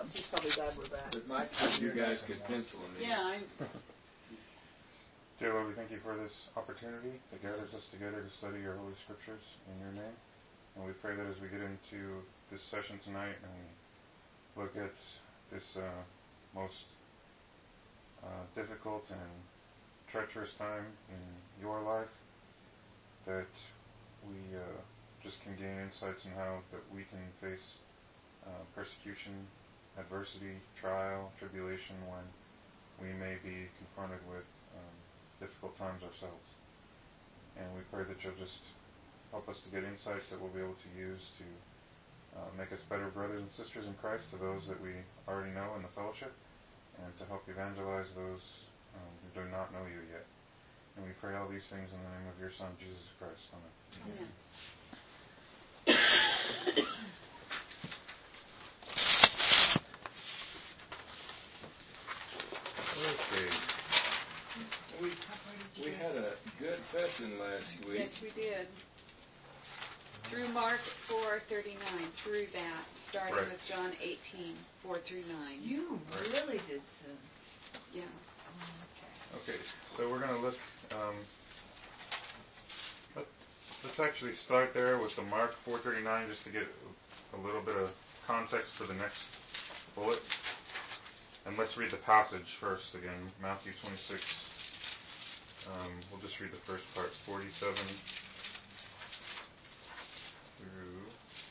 He's probably glad we're back. But Mike, you guys could pencil him in. Yeah, Dear Lord, we thank you for this opportunity that gathers us together to study your Holy Scriptures in your name. And we pray that as we get into this session tonight and we look at this most difficult and treacherous time in your life, that we just can gain insights in how that we can face persecution, adversity, trial, tribulation when we may be confronted with difficult times ourselves. And we pray that you'll just help us to get insights that we'll be able to use to make us better brothers and sisters in Christ to those that we already know in the fellowship, and to help evangelize those who do not know you yet. And we pray all these things in the name of your Son, Jesus Christ. Amen. Amen. Okay. We had a good session last week. Yes, we did. Through Mark 4:39, through that, starting Right. with John 18:4-9. You really did soon. Yeah. Okay, so we're going to look, let's actually start there with the Mark 4:39 just to get a little bit of context for the next bullet. And let's read the passage first again, Matthew 26. We'll just read the first part, 47 through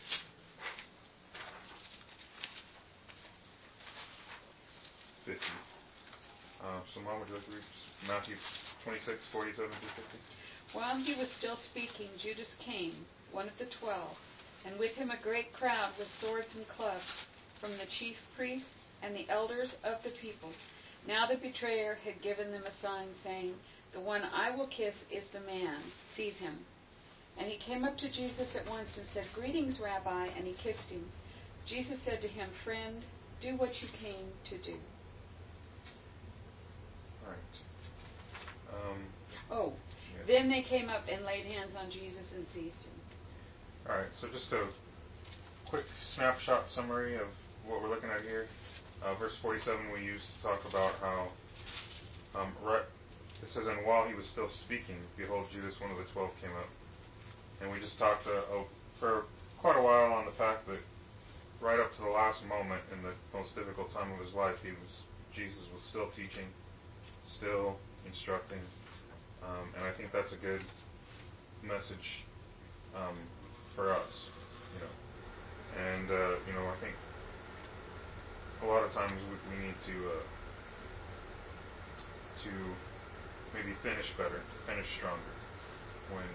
50. So Mom, would you like to read Matthew 26, 47 through 50? While he was still speaking, Judas came, one of the 12, and with him a great crowd with swords and clubs from the chief priests and the elders of the people. Now the betrayer had given them a sign, saying, "The one I will kiss is the man. Seize him." And he came up to Jesus at once and said, "Greetings, Rabbi," and he kissed him. Jesus said to him, "Friend, do what you came to do." All right. Yeah. Then they came up and laid hands on Jesus and seized him. All right, so just a quick snapshot summary of what we're looking at here. Verse 47 we used to talk about how it says, "And while he was still speaking, behold, Judas, one of the 12, came up." And we just talked for quite a while on the fact that right up to the last moment in the most difficult time of his life, Jesus was still teaching, still instructing, and I think that's a good message for us, And I think a lot of times we need to maybe finish better, finish stronger. When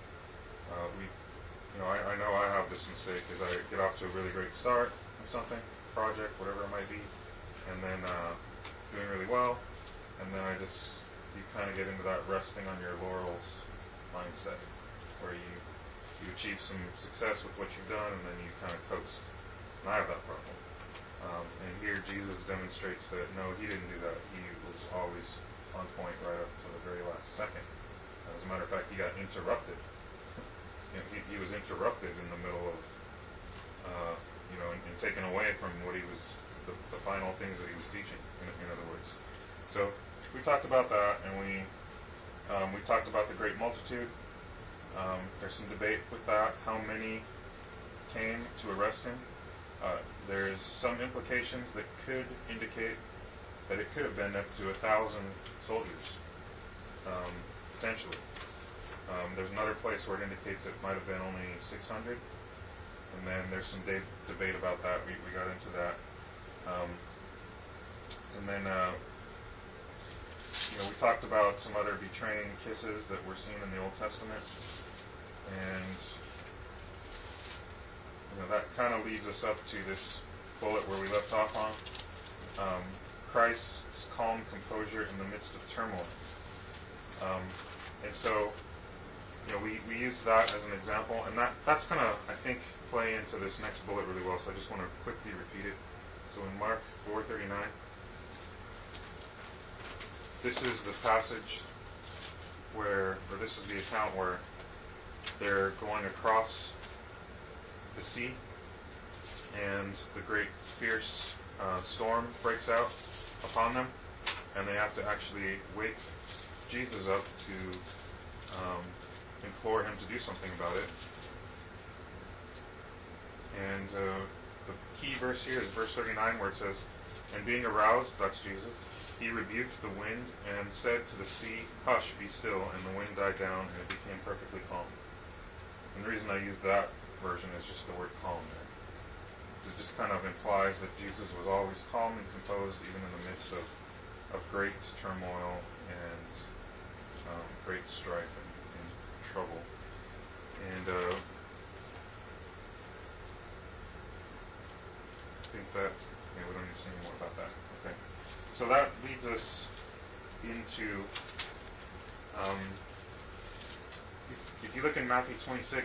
I know I have this mistake, is I get off to a really great start of something, project, whatever it might be, and then doing really well, and then you kind of get into that resting on your laurels mindset, where you achieve some success with what you've done, and then you kind of coast. And I have that problem. And here Jesus demonstrates that no, he didn't do that. He was always on point right up to the very last second. As a matter of fact, he got interrupted. He was interrupted in the middle of, and taken away from what he was, the final things that he was teaching, in other words. So we talked about that, and we talked about the great multitude. There's some debate with that, how many came to arrest him. There's some implications that could indicate that it could have been up to 1,000 soldiers, potentially. There's another place where it indicates it might have been only 600, and then there's some debate about that. We got into that. And then we talked about some other betraying kisses that we're seeing in the Old Testament, and that kind of leads us up to this bullet where we left off on Christ's calm composure in the midst of turmoil. And so, we use that as an example, and that's going to, I think, play into this next bullet really well, so I just want to quickly repeat it. So in Mark 4:39, this is the passage this is the account where they're going across the sea, and the great fierce storm breaks out upon them, and they have to actually wake Jesus up to implore him to do something about it. And the key verse here is verse 39, where it says, "And being aroused," that's Jesus, "he rebuked the wind and said to the sea, 'Hush, be still.' And the wind died down, and it became perfectly calm." And the reason I use that version is just the word calm there. It just kind of implies that Jesus was always calm and composed, even in the midst of great turmoil and great strife and trouble. And I think that, we don't need to say any more about that. Okay. So that leads us into, if you look in Matthew 26,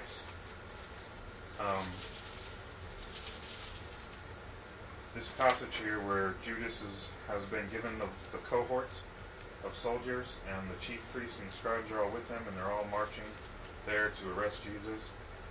this passage here where Judas has been given the cohort of soldiers, and the chief priests and scribes are all with him, and they're all marching there to arrest Jesus.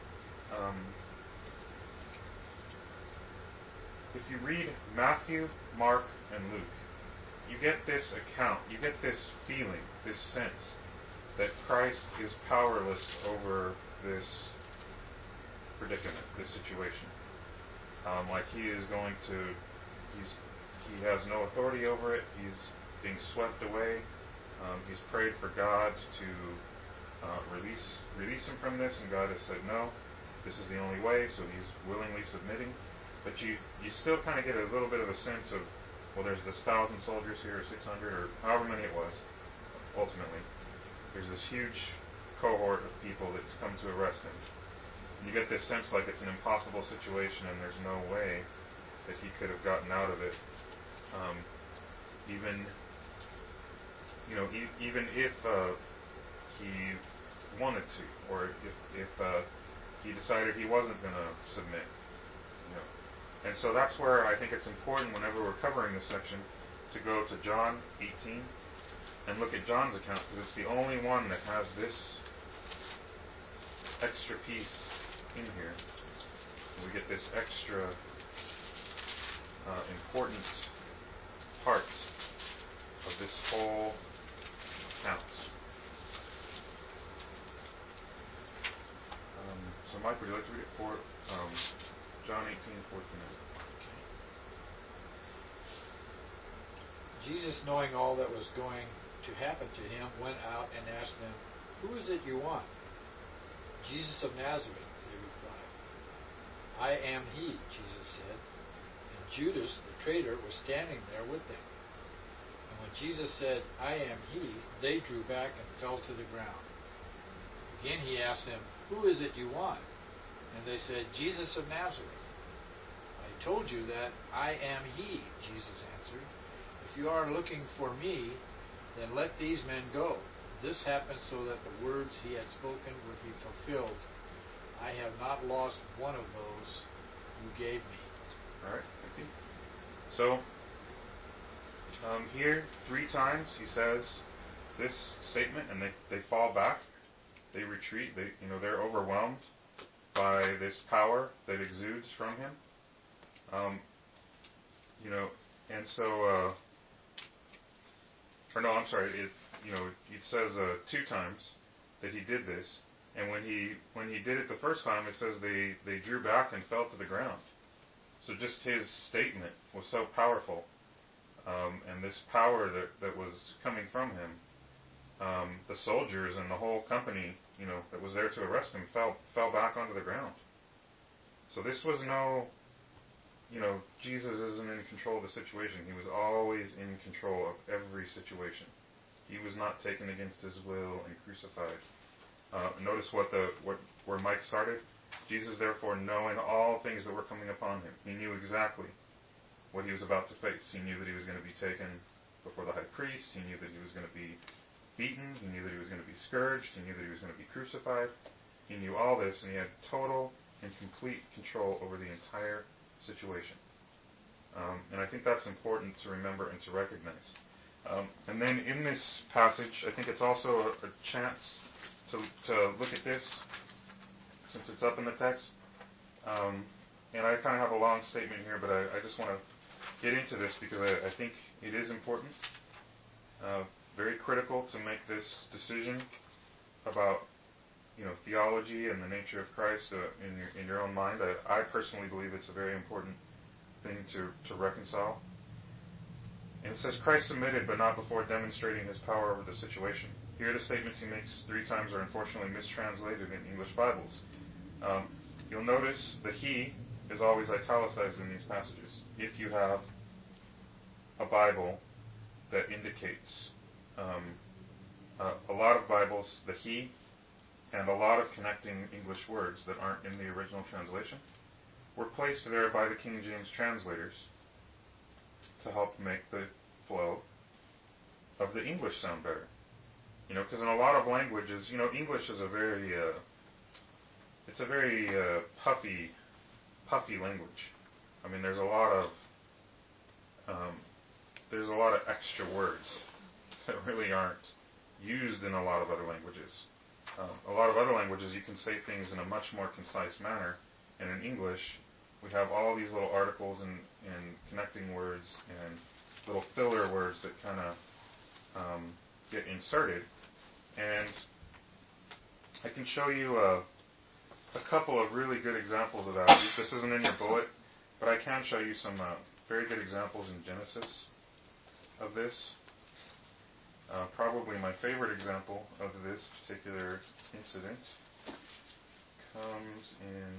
If you read Matthew, Mark, and Luke, you get this account, you get this feeling, this sense that Christ is powerless over this predicament, this situation. Like he is going to, he has no authority over it. He's being swept away. He's prayed for God to release him from this, and God has said no. This is the only way, so he's willingly submitting. But you still kind of get a little bit of a sense of, well, there's this 1,000 soldiers here, or 600, or however many it was, ultimately. There's this huge cohort of people that's come to arrest him. And you get this sense like it's an impossible situation, and there's no way that he could have gotten out of it. Even if he wanted to, or if he decided he wasn't going to submit. And so that's where I think it's important, whenever we're covering this section, to go to John 18 and look at John's account, because it's the only one that has this extra piece in here. We get this extra important part of this whole account. So Mike, would you like to read it for John 18:14? Jesus, knowing all that was going to happen to him, went out and asked them, "Who is it you want?" "Jesus of Nazareth," they replied. "I am he," Jesus said. And Judas, the traitor, was standing there with them. And when Jesus said, "I am he," they drew back and fell to the ground. Again he asked them, "Who is it you want?" And they said, "Jesus of Nazareth." "I told you that I am he," Jesus answered. "If you are looking for me, then let these men go." This happened so that the words he had spoken would be fulfilled. "I have not lost one of those you gave me." All right, thank you. So, here, 3 times he says this statement, and they fall back. They retreat. They're overwhelmed by this power that exudes from him. And so, or no, I'm sorry. It says 2 times that he did this, and when he did it the first time, it says they drew back and fell to the ground. So just his statement was so powerful, and this power that was coming from him, the soldiers and the whole company, that was there to arrest him, fell back onto the ground. So this was no, Jesus isn't in control of the situation. He was always in control of every situation. He was not taken against his will and crucified. Notice where Mike started. Jesus, therefore, knowing all things that were coming upon him, he knew exactly what he was about to face. He knew that he was going to be taken before the high priest. He knew that he was going to be beaten. He knew that he was going to be scourged. He knew that he was going to be crucified. He knew all this, and he had total and complete control over the entire situation. And I think that's important to remember and to recognize. And then in this passage, I think it's also a chance to look at this, since it's up in the text. And I kind of have a long statement here, but I just want to get into this because I think it is important, very critical to make this decision about theology and the nature of Christ in your own mind. I personally believe it's a very important thing to reconcile. And it says, Christ submitted, but not before demonstrating his power over the situation. Here the statements he makes 3 times are unfortunately mistranslated in English Bibles. You'll notice that he is always italicized in these passages. If you have a Bible that indicates a lot of Bibles, the he, and a lot of connecting English words that aren't in the original translation, were placed there by the King James translators to help make the flow of the English sound better. Because in a lot of languages, English is a very, puffy language. I mean, there's a lot of extra words that really aren't used in a lot of other languages. A lot of other languages, you can say things in a much more concise manner, and in English, we have all these little articles and connecting words and little filler words that kind of get inserted. And I can show you a couple of really good examples of that. This isn't in your bullet, but I can show you some very good examples in Genesis of this. Probably my favorite example of this particular incident comes in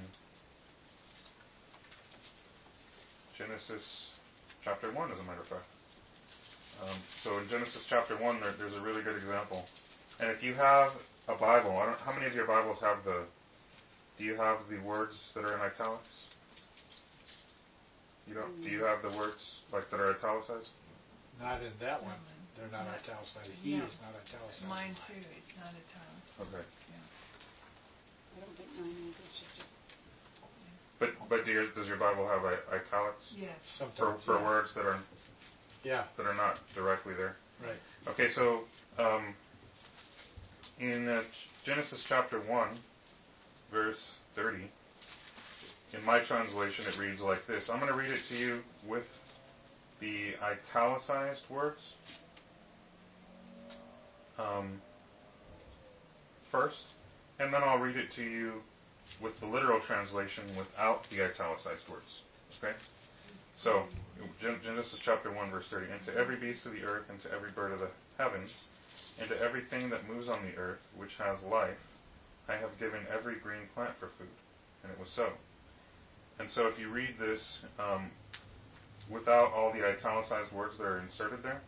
Genesis chapter 1, as a matter of fact. So in Genesis chapter 1, there's a really good example. And if you have a Bible, how many of your Bibles do you have the words that are in italics? You don't? Do you have the words that are italicized? Not in that one. They're not italicized. He is not italicized. Mine too. It's not italicized. Okay. I don't think mine is. It's just But does your Bible have italics? Yes. Sometimes. For words that are that are not directly there? Right. Okay, so in Genesis chapter 1, verse 30, in my translation it reads like this. I'm going to read it to you with the italicized words first, and then I'll read it to you with the literal translation without the italicized words. Okay? So, Genesis chapter 1, verse 30. And to every beast of the earth, and to every bird of the heavens, and to everything that moves on the earth, which has life, I have given every green plant for food. And it was so. And so if you read this without all the italicized words that are inserted there,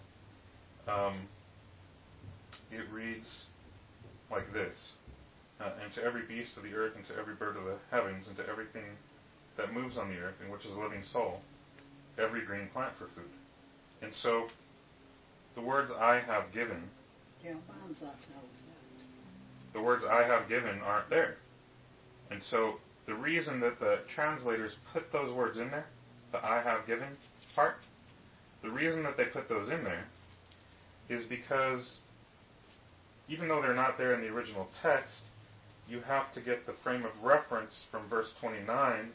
it reads like this. And to every beast of the earth, and to every bird of the heavens, and to everything that moves on the earth, and which is a living soul, every green plant for food. And so, the words I have given, the words I have given aren't there. And so, the reason that the translators put those words in there, the I have given part, the reason that they put those in there is because even though they're not there in the original text, you have to get the frame of reference from verse 29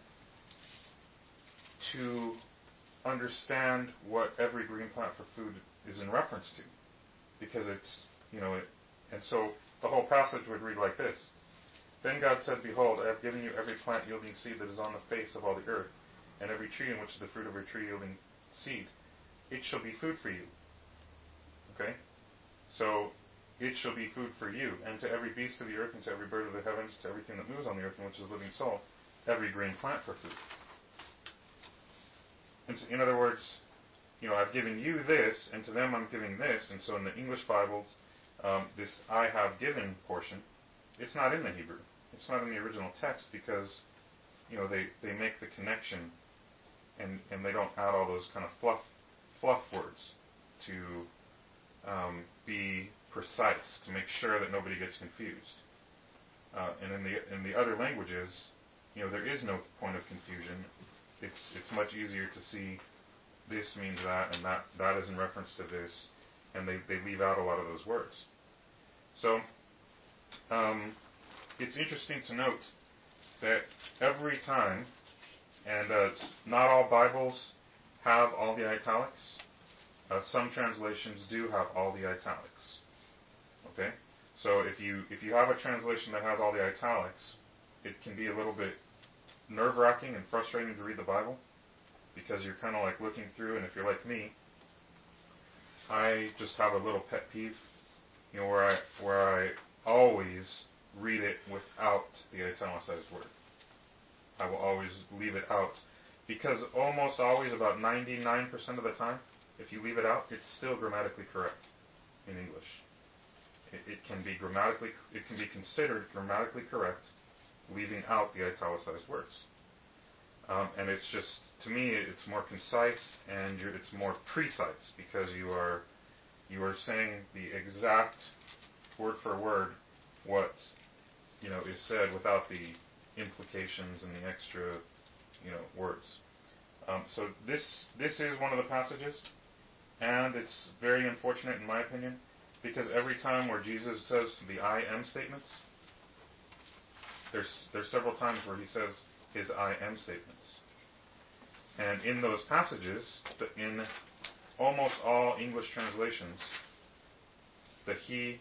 to understand what every green plant for food is in reference to. Because it's, and so the whole passage would read like this. Then God said, Behold, I have given you every plant yielding seed that is on the face of all the earth, and every tree in which is the fruit of every tree yielding seed. It shall be food for you. Okay? So, it shall be food for you, and to every beast of the earth, and to every bird of the heavens, to everything that moves on the earth, and which is a living soul, every green plant for food. And so, in other words, I've given you this, and to them I'm giving this, and so in the English Bibles, this I have given portion, it's not in the Hebrew. It's not in the original text because, they make the connection, and they don't add all those kind of fluff words to be precise, to make sure that nobody gets confused. And in the other languages, there is no point of confusion. It's much easier to see this means that, and that is in reference to this, and they leave out a lot of those words. So, it's interesting to note that every time, and not all Bibles have all the italics. Some translations do have all the italics. Okay? So if you have a translation that has all the italics, it can be a little bit nerve-wracking and frustrating to read the Bible because you're kind of like looking through, and if you're like me, I just have a little pet peeve, where I always read it without the italicized word. I will always leave it out because almost always, about 99% of the time, if you leave it out, it's still grammatically correct in English. It can be considered grammatically correct, leaving out the italicized words. And it's just, to me, it's more concise and it's more precise because you are saying the exact word for word what is said without the implications and the extra words. So this is one of the passages, and it's very unfortunate in my opinion because every time where Jesus says the I am statements, there's several times where he says his I am statements. And in those passages, in almost all English translations, the he,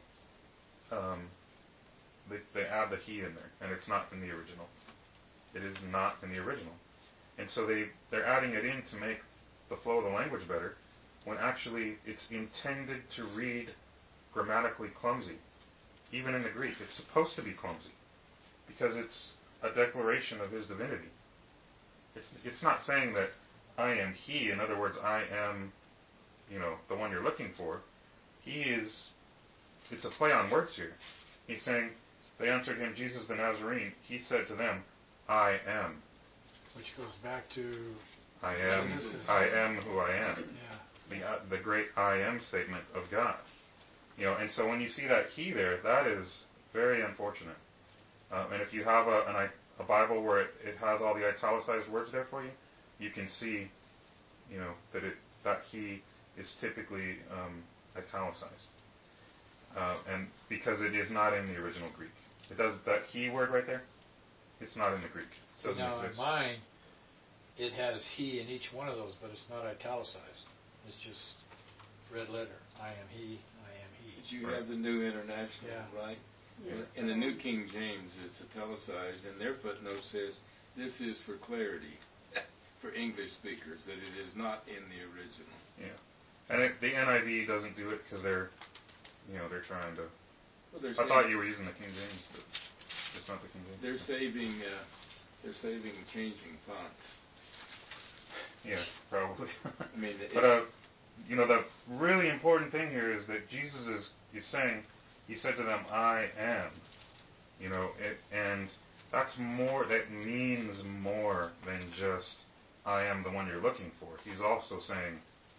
they add the he in there, and it's not in the original. It is not in the original. And so they're adding it in to make the flow of the language better, when actually it's intended to read grammatically clumsy. Even in the Greek, it's supposed to be clumsy, because it's a declaration of his divinity. It's not saying that I am he. In other words, I am, the one you're looking for. It's a play on words here. He's saying, they answered him, Jesus the Nazarene. He said to them, I am. Which goes back to... I am who I am. Yeah. The great I am statement of God. And so when you see that he there, that is very unfortunate. And if you have a Bible where it has all the italicized words there for you, you can see, that he is typically italicized. And because it is not in the original Greek. It does that he word right there, it's not in the Greek. It doesn't Now exist. in mine, it has he in each one of those, but it's not italicized. It's just red letter. I am he, I am he. But you have the New International, right? Yeah. In the New King James, it's italicized, and their footnote says, this is for clarity for English speakers, that it is not in the original. Yeah. And the NIV doesn't do it because they're trying to... Well, I thought you were using the King James, but it's not the King James. They're saving changing fonts. Yeah, probably. I mean, but the really important thing here is that Jesus is saying, he said to them, I am. And that's more. That means more than just I am the one you're looking for. He's also saying,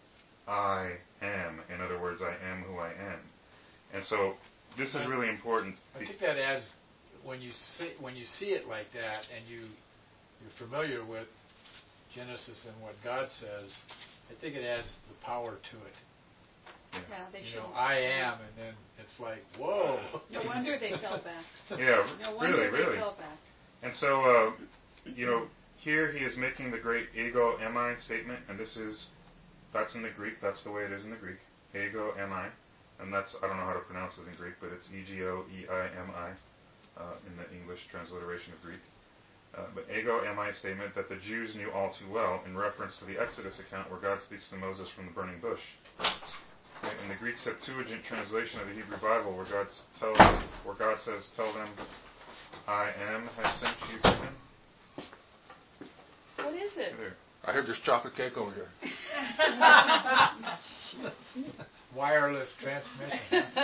I am. In other words, I am who I am. And so this is really important. I think that adds, when you see it like that, and you're familiar with Genesis and what God says, I think it adds the power to it. Yeah, they should. I am, and then it's like, whoa. No wonder they fell back. Yeah, No wonder really. they fell back. And so, here he is making the great ego eimi statement, and that's in the Greek. That's the way it is in the Greek. Ego eimi. And that's, I don't know how to pronounce it in Greek, but it's E-G-O-E-I-M-I in the English transliteration of Greek. But ego eimi statement that the Jews knew all too well in reference to the Exodus account where God speaks to Moses from the burning bush. In the Greek Septuagint translation of the Hebrew Bible where God says, tell them, I am has sent you to him. What is it? There. I heard there's chocolate cake over here. Wireless transmission.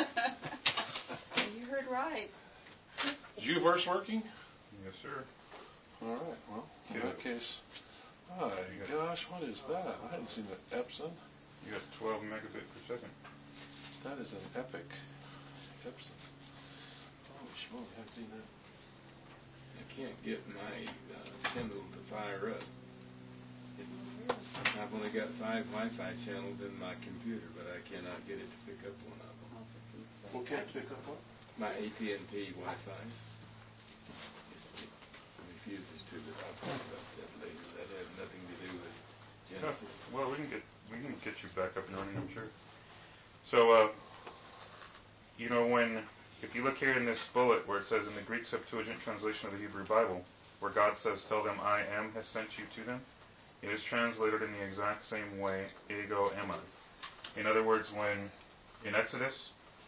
You heard right. Is U-verse working? Yes, sir. All right. Well, in that case, my gosh, what is that? I hadn't seen that Epson. You got 12 megabit per second. That is an epic Epson. Holy schmoly, I haven't seen that. I can't get my Kindle to fire up. I've only got 5 Wi-Fi channels in my computer, but I cannot get it to pick up one of them. What can't pick up what? My AT&T Wi-Fi's. It refuses to, but I'll talk about that later. That has nothing to do with Genesis. Well, we can get you back up and running, I'm sure. So, if you look here in this bullet where it says in the Greek Septuagint translation of the Hebrew Bible, where God says, "Tell them I am has sent you to them," it is translated in the exact same way, ego eimi. In other words, when in Exodus,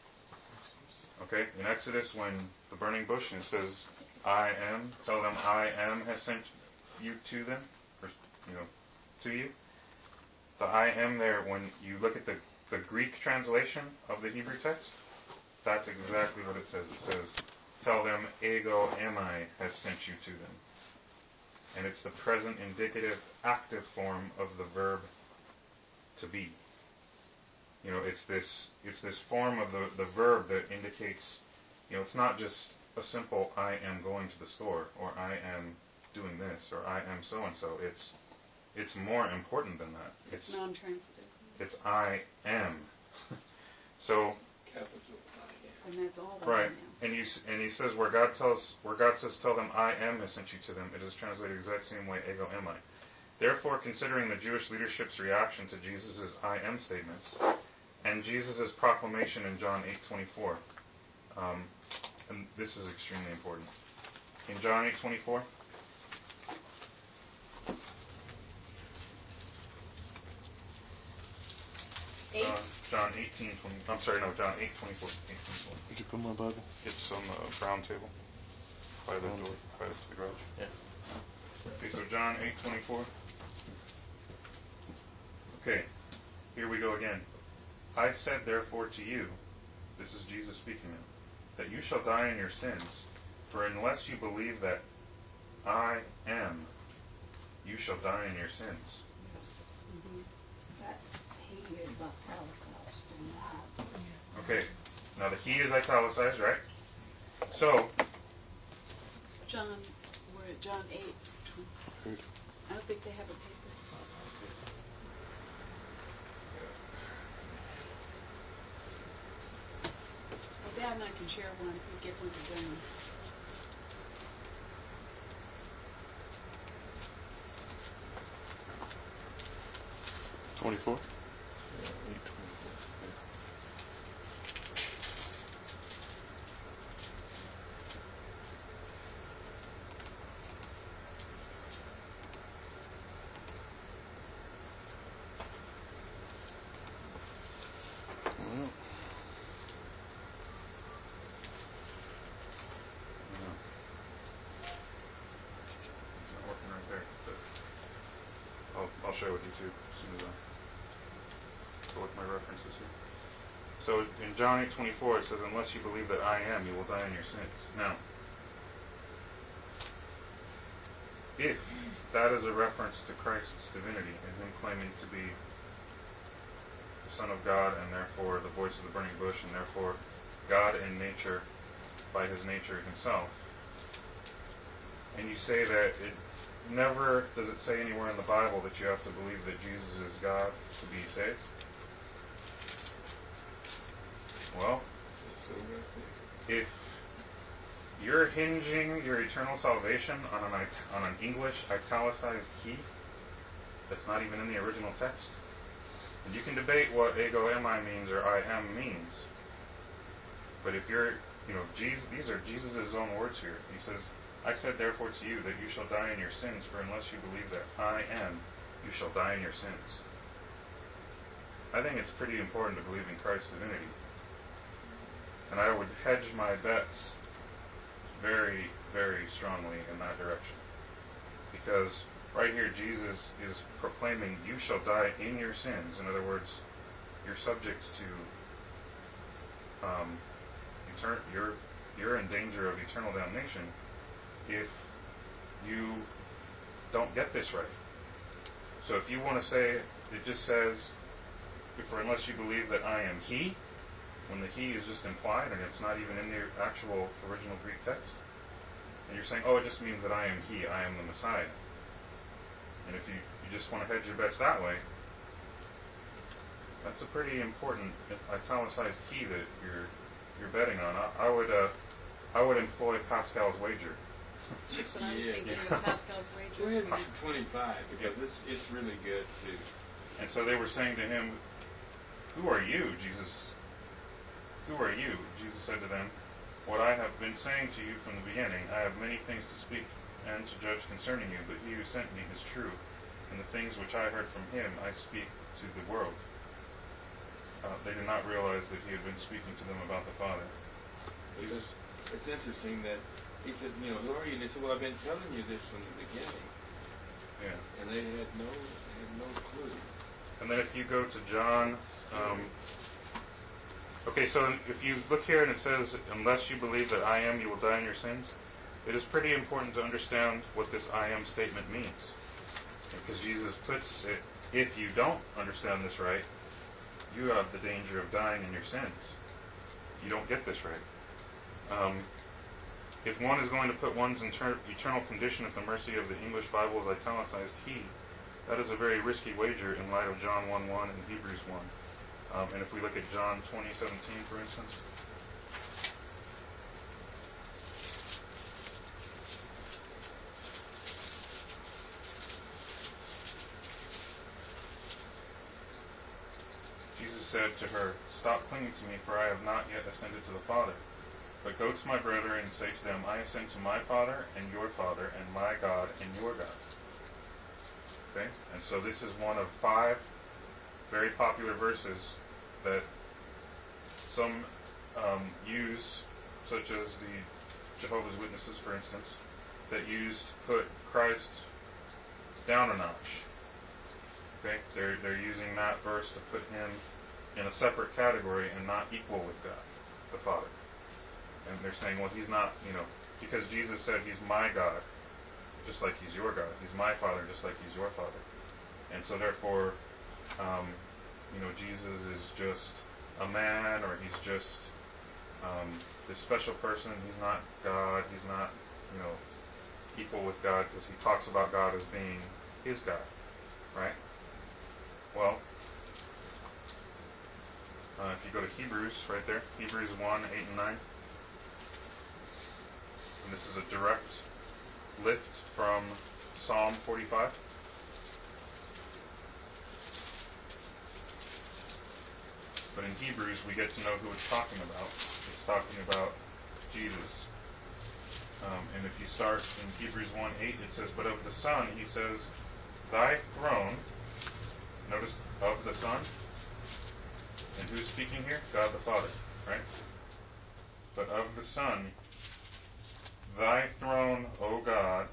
when the burning bush and it says, "I am," tell them I am has sent you to them, or, to you. The I am there, when you look at the Greek translation of the Hebrew text, that's exactly what it says. It says, "Tell them ego eimi has sent you to them." And it's the present indicative active form of the verb to be. It's this form of the verb that indicates, it's not just a simple "I am going to the store," or "I am doing this," or "I am so and so." It's more important than that. It's non-transitive. It's I am. So Capital I And that's all that right, I am. and he says where God says, "Tell them I am has sent you to them," it is translated the exact same way, ego eimi. Therefore, considering the Jewish leadership's reaction to Jesus' I am statements and Jesus' proclamation in John 8:24, and this is extremely important. In John 8:24. John 18:20. I'm sorry, no, John 8:24. Did you put my Bible? It's on the brown table by the door, by the garage. Yeah. Okay, so John 8:24. Okay, here we go again. "I said therefore to you," this is Jesus speaking now, "that you shall die in your sins, for unless you believe that I am, you shall die in your sins." Mm-hmm. That he is italicized in that. Okay, now the he is italicized, right? So, John, we're at John 8. Good. I don't think they have a paper. Well, Dad and I can share one if we get one to them. $24? Yeah, 8:24. Well, it's not working right there, but I'll share with you too as soon as I go with my references here. So in John 8:24 it says, "Unless you believe that I am, you will die in your sins." Now, if that is a reference to Christ's divinity and him claiming to be the Son of God and therefore the voice of the burning bush and therefore God in nature by his nature himself, and you say that it never does it say anywhere in the Bible that you have to believe that Jesus is God to be saved. Well, So right there. if you're hinging your eternal salvation on an English italicized he that's not even in the original text, and you can debate what ego eimi means or I am means, but if you're, these are Jesus' own words here. He says, "I said therefore to you that you shall die in your sins, for unless you believe that I am, you shall die in your sins." I think it's pretty important to believe in Christ's divinity. And I would hedge my bets very, very strongly in that direction. Because right here Jesus is proclaiming, you shall die in your sins. In other words, you're subject to, you're in danger of eternal damnation if you don't get this right. So if you want to say, it just says, for unless you believe that I am he, when the he is just implied and it's not even in the actual original Greek text, and you're saying, oh, it just means that I am he, I am the Messiah. And if you just want to hedge your bets that way, that's a pretty important italicized he that you're betting on. I would employ Pascal's wager. It's just what I was Yeah. thinking with Pascal's wager. Go ahead and read 25 because it's really good too. And so they were saying to him, "Who are you, Jesus? Who are you?" Jesus said to them, "What I have been saying to you from the beginning. I have many things to speak and to judge concerning you, but he who sent me is true, and the things which I heard from him I speak to the world." They did not realize that he had been speaking to them about the Father. It's interesting that he said, "Who are you?" And they said, "Well, I've been telling you this from the beginning." Yeah. And they had no clue. And then if you go to John, okay, so if you look here and it says, "Unless you believe that I am, you will die in your sins," it is pretty important to understand what this "I am" statement means. Because Jesus puts it, if you don't understand this right, you have the danger of dying in your sins. You don't get this right. If one is going to put one's eternal condition at the mercy of the English Bible's italicized he, that is a very risky wager in light of John 1:1 and Hebrews 1. And if we look at John 20:17, for instance, Jesus said to her, "Stop clinging to me, for I have not yet ascended to the Father. But go to my brethren and say to them, I ascend to my Father and your Father, and my God and your God." Okay? And so this is one of 5 very popular verses that some use, such as the Jehovah's Witnesses, for instance, that use to put Christ down a notch. Okay? They're using that verse to put him in a separate category and not equal with God, the Father. And they're saying, well, he's not, because Jesus said he's my God, just like he's your God. He's my Father, just like he's your Father. And so therefore, Jesus is just a man, or he's just this special person. He's not God. He's not, equal with God, because he talks about God as being his God, right? Well, if you go to Hebrews, right there, Hebrews 1:8 and 9. And this is a direct lift from Psalm 45. But in Hebrews, we get to know who it's talking about. It's talking about Jesus. And if you start in Hebrews 1:8, it says, "But of the Son," he says, "Thy throne," notice, of the Son. And who's speaking here? God the Father, right? "But of the Son, thy throne, O God."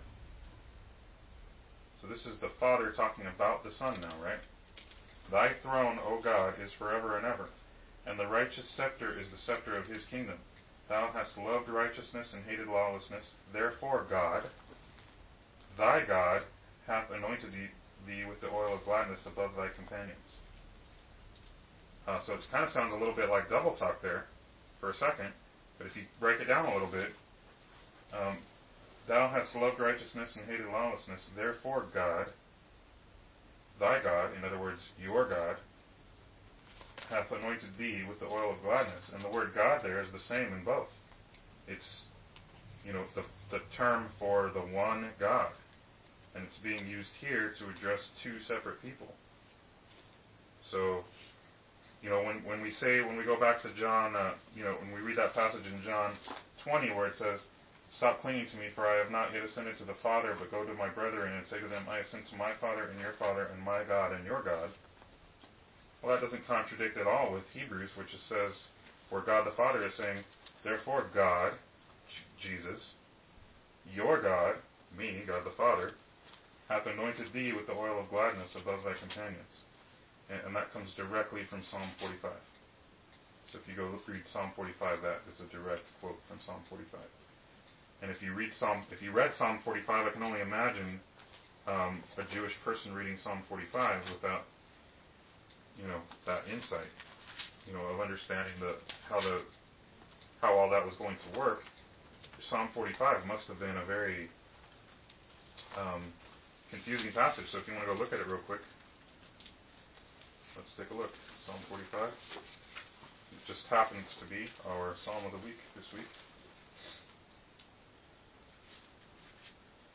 So this is the Father talking about the Son now, right? "Thy throne, O God, is forever and ever, and the righteous scepter is the scepter of his kingdom. Thou hast loved righteousness and hated lawlessness. Therefore God, thy God, hath anointed thee with the oil of gladness above thy companions." So it kind of sounds a little bit like double talk there for a second, but if you break it down a little bit, "Thou hast loved righteousness and hated lawlessness. Therefore God, thy God," in other words, your God, "hath anointed thee with the oil of gladness." And the word God there is the same in both. It's, the term for the one God. And it's being used here to address 2 separate people. So, when we go back to John, when we read that passage in John 20 where it says, "Stop clinging to me, for I have not yet ascended to the Father, but go to my brethren and say to them, I ascend to my Father and your Father, and my God and your God." Well, that doesn't contradict at all with Hebrews, which says, where God the Father is saying, "Therefore God," Jesus, "your God," me, God the Father, "hath anointed thee with the oil of gladness above thy companions." And that comes directly from Psalm 45. So if you go read Psalm 45, that is a direct quote from Psalm 45. And if you read Psalm 45, I can only imagine a Jewish person reading Psalm 45 without, that insight, of understanding how all that was going to work. Psalm 45 must have been a very confusing passage. So if you want to go look at it real quick, let's take a look. Psalm 45. It just happens to be our Psalm of the week this week.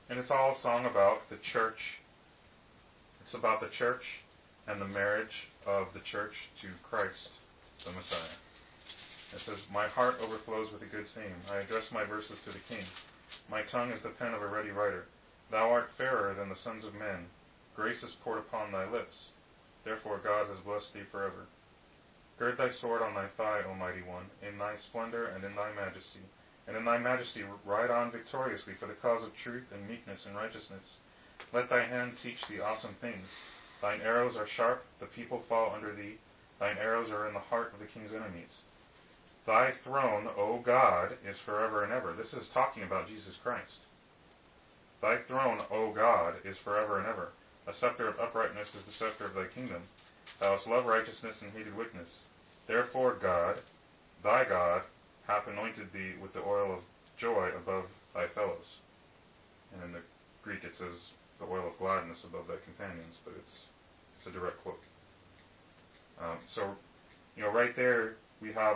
And it's all a song about the church. It's about the church and the marriage of the church to Christ, the Messiah. It says, my heart overflows with a good theme. I address my verses to the king. My tongue is the pen of a ready writer. Thou art fairer than the sons of men. Grace is poured upon thy lips. Therefore God has blessed thee forever. Gird thy sword on thy thigh, O mighty one, in thy splendor and in thy majesty. And in thy majesty ride on victoriously for the cause of truth and meekness and righteousness. Let thy hand teach thee awesome things. Thine arrows are sharp, the people fall under thee. Thine arrows are in the heart of the king's enemies. Thy throne, O God, is forever and ever. This is talking about Jesus Christ. Thy throne, O God, is forever and ever. A scepter of uprightness is the scepter of thy kingdom. Thou hast loved righteousness and hated wickedness. Therefore God, thy God, hath anointed thee with the oil of joy above thy fellows. And in the Greek it says the oil of gladness above thy companions, but it's a direct quote. So, right there we have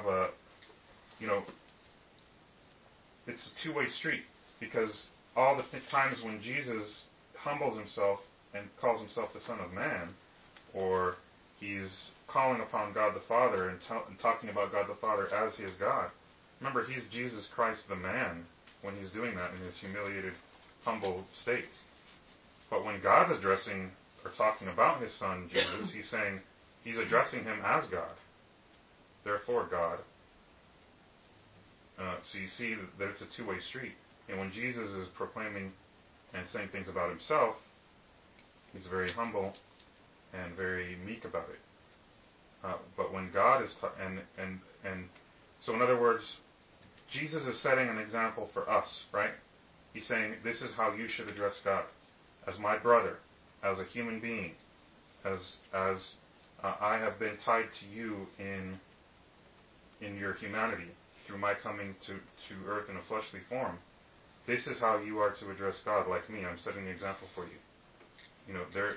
it's a two-way street, because all the times when Jesus humbles himself and calls himself the Son of Man, or he's calling upon God the Father and talking about God the Father as his God. Remember, he's Jesus Christ the man when he's doing that in his humiliated, humble state. But when God's addressing or talking about his Son, Jesus, he's addressing him as God. Therefore, God. So you see that it's a two-way street. And when Jesus is proclaiming and saying things about himself, he's very humble and very meek about it. But when God is, so in other words, Jesus is setting an example for us, right? He's saying, this is how you should address God, as my brother, as a human being, as I have been tied to you in your humanity through my coming to earth in a fleshly form. This is how you are to address God, like me. I'm setting the example for you.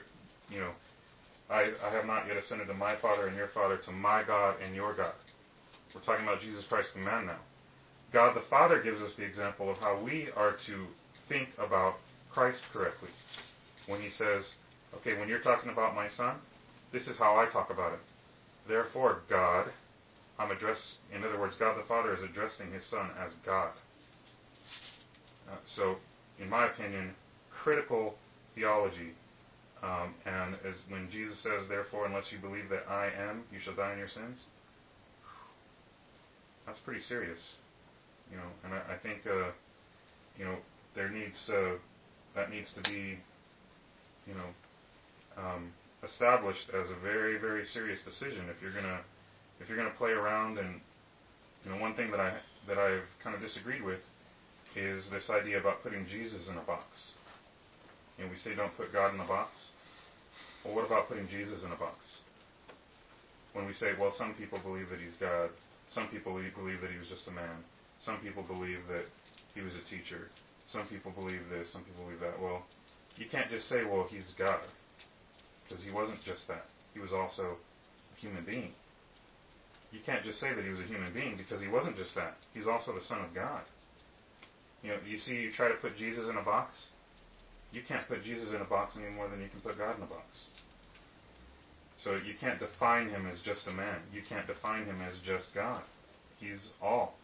I have not yet ascended to my Father and your Father, to my God and your God. We're talking about Jesus Christ the man now. God the Father gives us the example of how we are to think about Christ correctly. When he says, okay, when you're talking about my Son, this is how I talk about him. Therefore, God, in other words, God the Father is addressing his Son as God. So, in my opinion, critical theology, and as when Jesus says, therefore, unless you believe that I am, you shall die in your sins, that's pretty serious. And I think, that needs to be, established as a very, very serious decision if you're gonna play around. And one thing that I've kind of disagreed with is this idea about putting Jesus in a box. We say don't put God in a box. Well, what about putting Jesus in a box? When we say, well, some people believe that he's God, some people believe that he was just a man, some people believe that he was a teacher, some people believe this, some people believe that. Well, you can't just say, well, he's God, because he wasn't just that. He was also a human being. You can't just say that he was a human being, because he wasn't just that. He's also the Son of God. You see, you try to put Jesus in a box, you can't put Jesus in a box any more than you can put God in a box. So you can't define him as just a man. You can't define him as just God. He's all.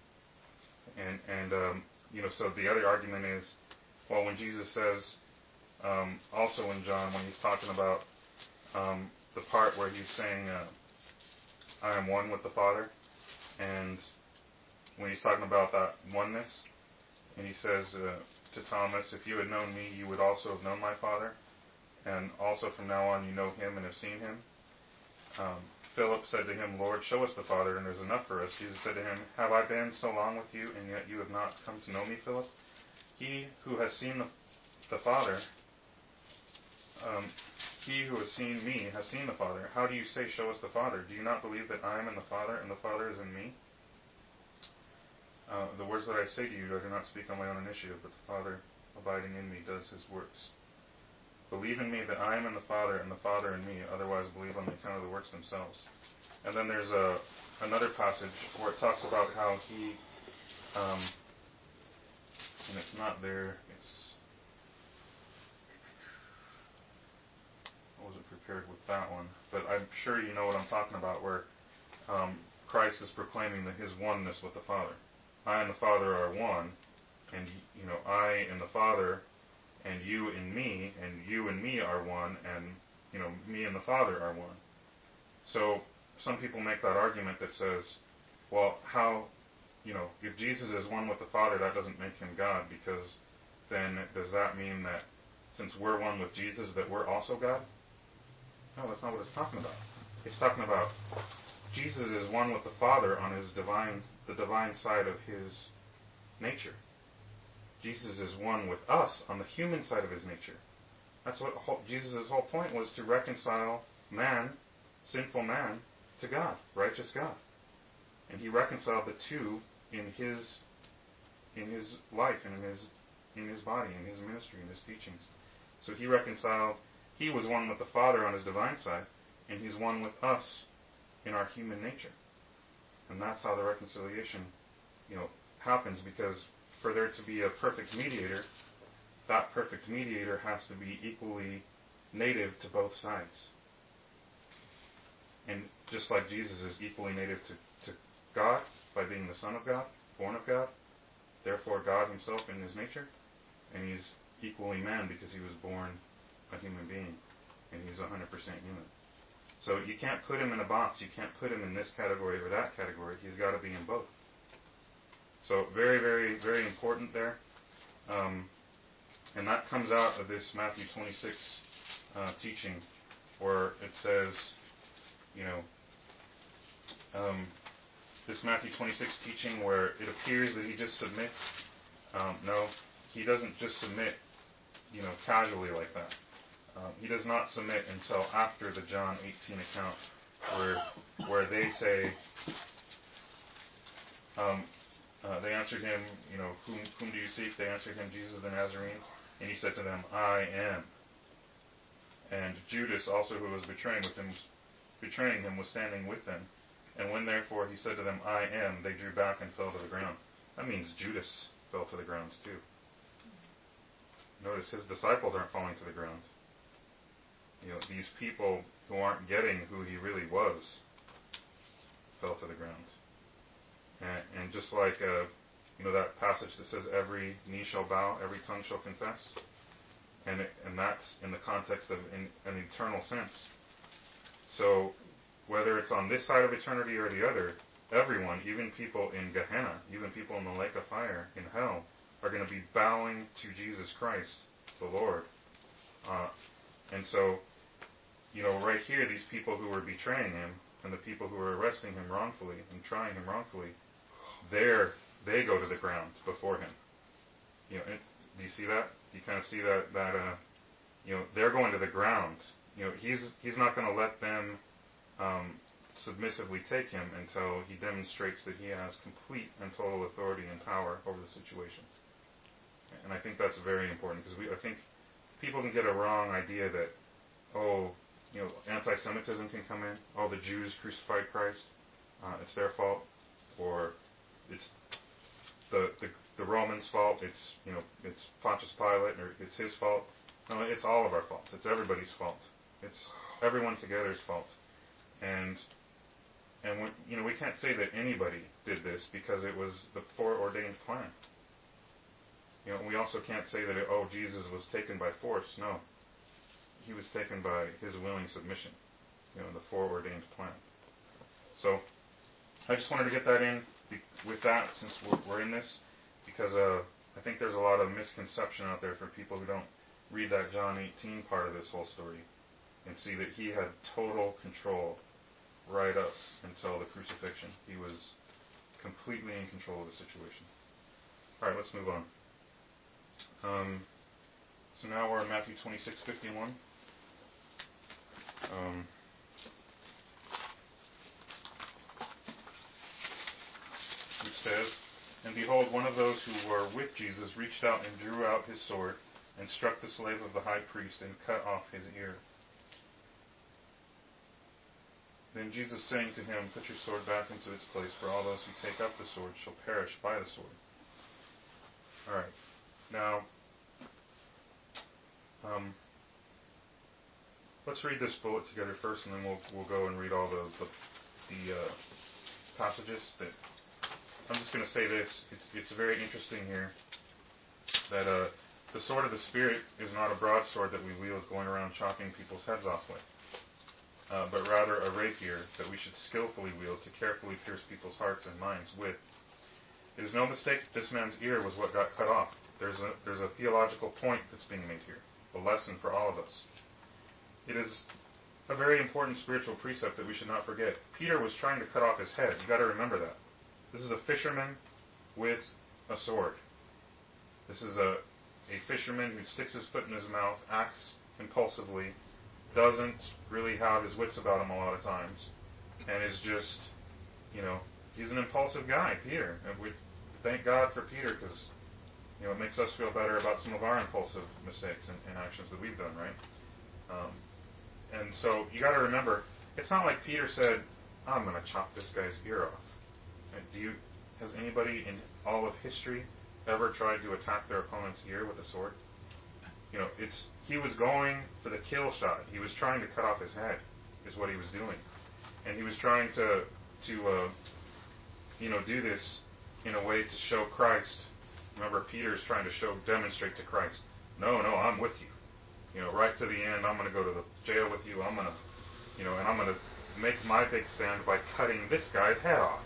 So the other argument is, well, when Jesus says, also in John, when he's talking about the part where he's saying, I am one with the Father, and when he's talking about that oneness, and he says to Thomas, if you had known me, you would also have known my Father, and also from now on you know him and have seen him. Philip said to him, Lord, show us the Father, and there's enough for us. Jesus said to him, have I been so long with you, and yet you have not come to know me, Philip? He who has seen the Father, he who has seen me has seen the Father. How do you say, show us the Father? Do you not believe that I am in the Father, and the Father is in me? The words that I say to you, I do not speak on my own initiative, but the Father abiding in me does his works. Believe in me that I am in the Father, and the Father in me, otherwise believe on the account of the works themselves. And then there's another passage where it talks about how he, and it's not there, prepared with that one. But I'm sure you know what I'm talking about, where Christ is proclaiming that his oneness with the Father. I and the Father are one, and I and the Father, and you and me are one, and me and the Father are one. So some people make that argument that says, well, how, if Jesus is one with the Father, that doesn't make him God, because then does that mean that since we're one with Jesus, that we're also God? No, that's not what it's talking about. It's talking about Jesus is one with the Father on the divine side of his nature. Jesus is one with us on the human side of his nature. That's what Jesus' whole point was, to reconcile man, sinful man, to God, righteous God. And he reconciled the two in his life and in his body, in his ministry, in his teachings. So he was one with the Father on his divine side, and he's one with us in our human nature. And that's how the reconciliation, happens, because for there to be a perfect mediator, that perfect mediator has to be equally native to both sides. And just like Jesus is equally native to God by being the Son of God, born of God, therefore God himself in his nature, and he's equally man because he was born a human being, and he's 100% human. So you can't put him in a box. You can't put him in this category or that category. He's got to be in both. So very, very, very important there. And that comes out of this Matthew 26 teaching, where it says, this Matthew 26 teaching where it appears that he just submits. No, he doesn't just submit, casually like that. He does not submit until after the John 18 account, where they say, they answered him, whom do you seek? They answered him, Jesus the Nazarene. And he said to them, I am. And Judas also, who was betraying him, was standing with them. And when therefore he said to them, I am, they drew back and fell to the ground. That means Judas fell to the ground too. Notice his disciples aren't falling to the ground. These people who aren't getting who he really was fell to the ground. And just like that passage that says every knee shall bow, every tongue shall confess, and that's in the context of an eternal sense. So whether it's on this side of eternity or the other, everyone, even people in Gehenna, even people in the lake of fire, in hell, are going to be bowing to Jesus Christ, the Lord. And so, right here, these people who were betraying him and the people who were arresting him wrongfully and trying him wrongfully, they go to the ground before him. Do you see that? Do you kind of see that they're going to the ground. He's not going to let them submissively take him until he demonstrates that he has complete and total authority and power over the situation. And I think that's very important, because I think people can get a wrong idea that, anti-Semitism can come in. Oh, the Jews crucified Christ. It's their fault. Or it's the Romans' fault. It's Pontius Pilate, or it's his fault. No, it's all of our faults. It's everybody's fault. It's everyone together's fault. And we can't say that anybody did this, because it was the foreordained plan. We also can't say that Jesus was taken by force. No, he was taken by his willing submission. The foreordained plan. So I just wanted to get that in with that, since we're in this, because I think there's a lot of misconception out there for people who don't read that John 18 part of this whole story and see that he had total control right up until the crucifixion. He was completely in control of the situation. All right, let's move on. So now we're in Matthew 26:51. Which says, And behold, one of those who were with Jesus reached out and drew out his sword and struck the slave of the high priest and cut off his ear. Then Jesus saying to him, Put your sword back into its place, for all those who take up the sword shall perish by the sword. All right. Now, let's read this bullet together first, and then we'll go and read all the passages. That I'm just going to say this. It's very interesting here that the sword of the Spirit is not a broadsword that we wield going around chopping people's heads off with, but rather a rapier that we should skillfully wield to carefully pierce people's hearts and minds with. It is no mistake that this man's ear was what got cut off. There's a theological point that's being made here, a lesson for all of us. It is a very important spiritual precept that we should not forget. Peter was trying to cut off his head. You've got to remember that. This is a fisherman with a sword. This is a fisherman who sticks his foot in his mouth, acts impulsively, doesn't really have his wits about him a lot of times, and is just, he's an impulsive guy, Peter. And we thank God for Peter because, it makes us feel better about some of our impulsive mistakes and actions that we've done, right? And so you got to remember, it's not like Peter said, I'm going to chop this guy's ear off. And has anybody in all of history ever tried to attack their opponent's ear with a sword? He was going for the kill shot. He was trying to cut off his head, is what he was doing. And he was trying to do this in a way to show Christ. Remember, Peter is trying to demonstrate to Christ, no, I'm with you. Right to the end, I'm going to go to the jail with you. I'm going to, and I'm going to make my big stand by cutting this guy's head off.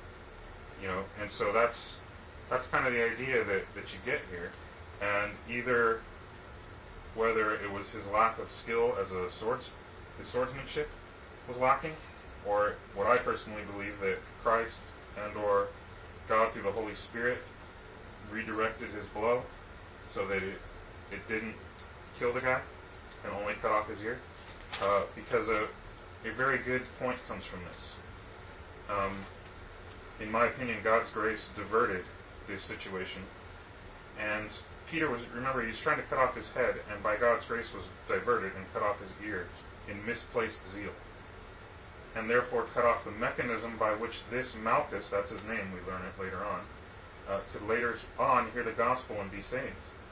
And so that's kind of the idea that you get here. And either whether it was his lack of skill as his swordsmanship was lacking, or what I personally believe that Christ and or God through the Holy Spirit redirected his blow so that it didn't kill the guy and only cut off his ear, because a very good point comes from this. In my opinion, God's grace diverted this situation, and Peter was trying to cut off his head, and by God's grace was diverted and cut off his ear in misplaced zeal, and therefore cut off the mechanism by which this Malchus, that's his name, we learn it later on, could later on hear the gospel and be saved.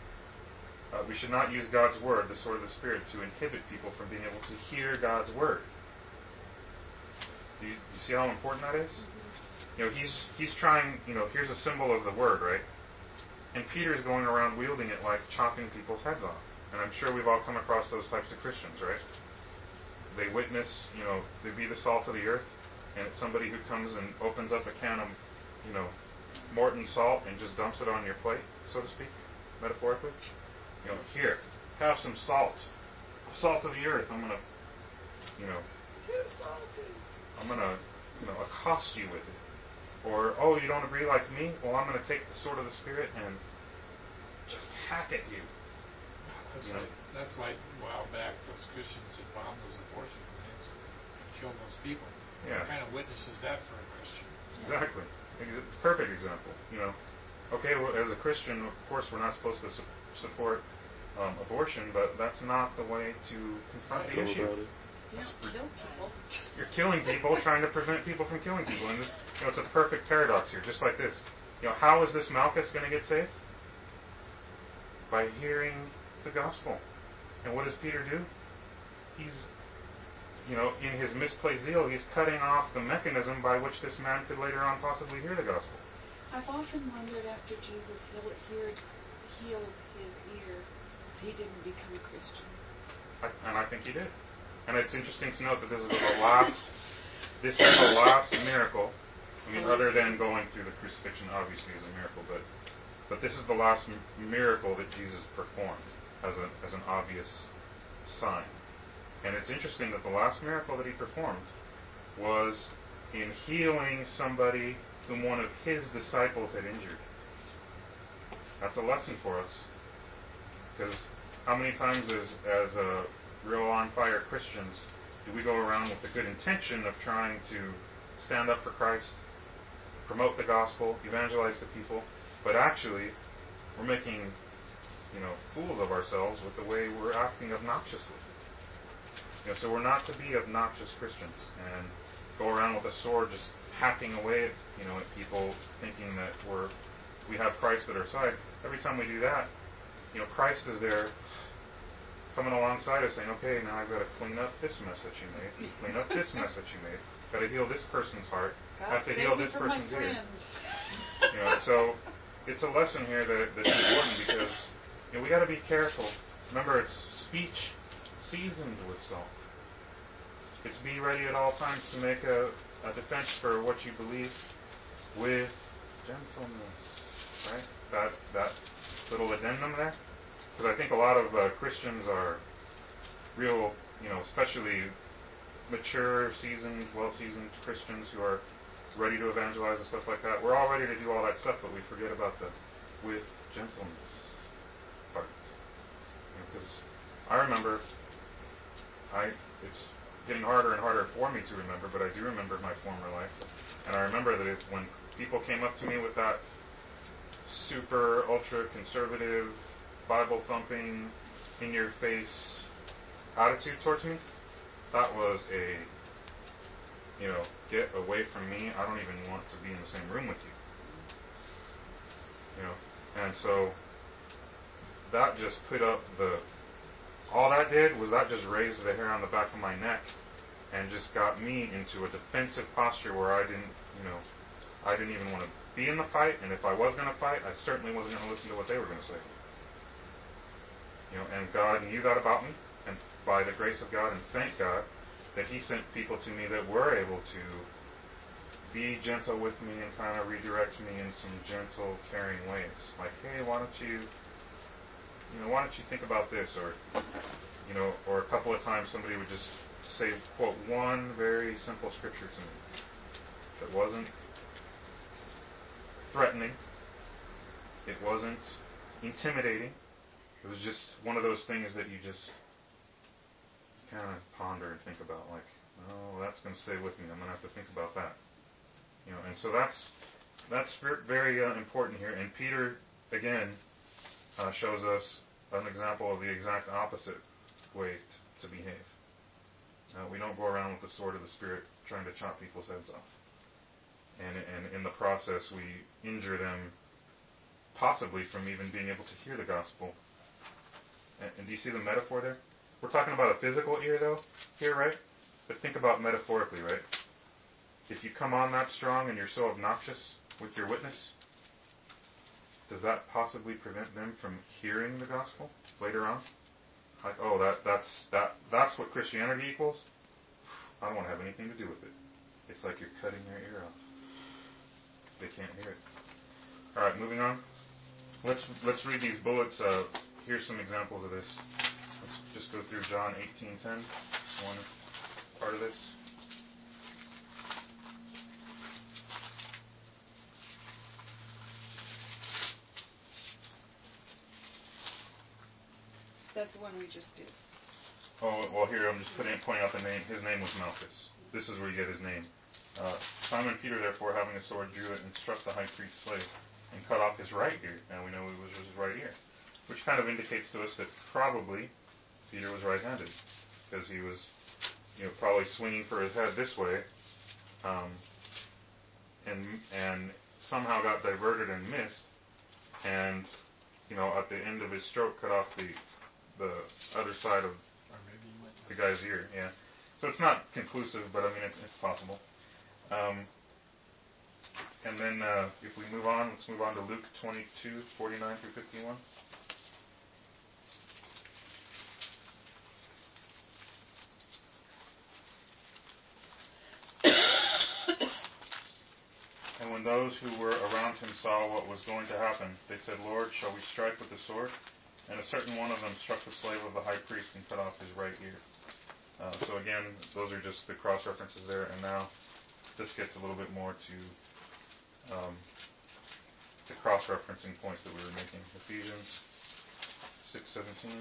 We should not use God's word, the sword of the Spirit, to inhibit people from being able to hear God's word. Do you see how important that is? He's trying, here's a symbol of the word, right? And Peter's going around wielding it like chopping people's heads off. And I'm sure we've all come across those types of Christians, right? They witness, they be the salt of the earth, and it's somebody who comes and opens up a can of, Morton salt and just dumps it on your plate, so to speak, metaphorically. Here, have some salt. Salt of the earth. I'm going to, Too salty. I'm going to, accost you with it. Or, oh, you don't agree like me? Well, I'm going to take the sword of the Spirit and just hack at you. That's why a while back those Christians that bombed those abortion clinics and killed those people. Yeah. What kind of witness is that for a Christian? Exactly. Perfect example. Okay, well, as a Christian, of course, we're not supposed to support abortion, but that's not the way to confront the issue. You don't kill people. You're killing people, trying to prevent people from killing people. And this, it's a perfect paradox here, just like this. How is this Malchus going to get saved? By hearing the gospel. And what does Peter do? He's, in his misplaced zeal, he's cutting off the mechanism by which this man could later on possibly hear the gospel. I've often wondered after Jesus healed his ear, if he didn't become a Christian. And I think he did. And it's interesting to note that this is the last miracle. Other than going through the crucifixion, obviously, is a miracle, but this is the last miracle that Jesus performed as an obvious sign. And it's interesting that the last miracle that he performed was in healing somebody whom one of his disciples had injured. That's a lesson for us. Because how many times as real on-fire Christians do we go around with the good intention of trying to stand up for Christ, promote the gospel, evangelize the people, but actually we're making, fools of ourselves with the way we're acting obnoxiously. So we're not to be obnoxious Christians and go around with a sword just hacking away at, at people thinking that we have Christ at our side. Every time we do that, Christ is there coming alongside us saying, okay, now I've got to clean up this mess that you made, clean up this mess that you made, got to heal this person's heart, God have to heal this save me from my person's ear. friends. So it's a lesson here that's important because we got to be careful. Remember, it's speech seasoned with salt. It's be ready at all times to make a defense for what you believe with gentleness, right? That little addendum there, because I think a lot of Christians are real, especially mature, seasoned, well-seasoned Christians who are ready to evangelize and stuff like that. We're all ready to do all that stuff, but we forget about the with gentleness part. Because I remember, it's getting harder and harder for me to remember, but I do remember my former life. And I remember that when people came up to me with that super, ultra-conservative, Bible-thumping, in-your-face attitude towards me, that was a, get away from me. I don't even want to be in the same room with you. And so that just put up all that did was that just raised the hair on the back of my neck and just got me into a defensive posture where I didn't even want to be in the fight, and if I was going to fight, I certainly wasn't going to listen to what they were going to say. And God knew that about me, and by the grace of God, and thank God, that He sent people to me that were able to be gentle with me and kind of redirect me in some gentle, caring ways. Like, hey, why don't you think about this? Or a couple of times somebody would just say, quote, one very simple scripture to me that wasn't threatening. It wasn't intimidating. It was just one of those things that you just kind of ponder and think about, like, oh, that's going to stay with me. I'm going to have to think about that. And so that's very important here. And Peter, again, shows us an example of the exact opposite way to behave. We don't go around with the sword of the Spirit trying to chop people's heads off. And in the process, we injure them possibly from even being able to hear the gospel. And do you see the metaphor there? We're talking about a physical ear, though, here, right? But think about metaphorically, right? If you come on that strong and you're so obnoxious with your witness, does that possibly prevent them from hearing the gospel later on? Like, oh, that's what Christianity equals? I don't want to have anything to do with it. It's like you're cutting their ear off. They can't hear it. All right, moving on. Let's read these bullets. Here's some examples of this. Let's just go through John 18:10, one part of this. That's the one we just did. Oh, well, here I'm just pointing out the name. His name was Malchus. This is where you get his name. Simon Peter, therefore, having a sword, drew it and struck the high priest's slave and cut off his right ear. Now we know it was his right ear, which kind of indicates to us that probably Peter was right-handed, because he was, probably swinging for his head this way, and somehow got diverted and missed, and at the end of his stroke, cut off the other side of the guy's ear. Yeah, so it's not conclusive, but I mean it's possible. And then if we move on, let's move on to Luke 22:49 through 51. And when those who were around him saw what was going to happen, they said, Lord, shall we strike with the sword? And a certain one of them struck the slave of the high priest and cut off his right ear. So again, those are just the cross-references there. And now this gets a little bit more to the cross-referencing points that we were making. Ephesians 6:17.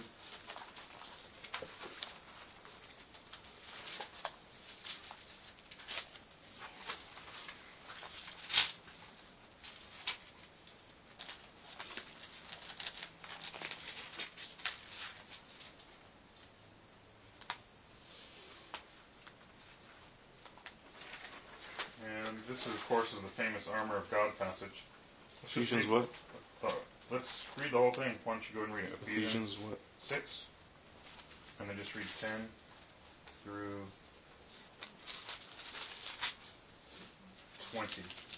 And this, of course, is the famous armor of God passage. Ephesians what? Let's read the whole thing. Why don't you go and read it? Ephesians what? 6. And then just read 10 through 20.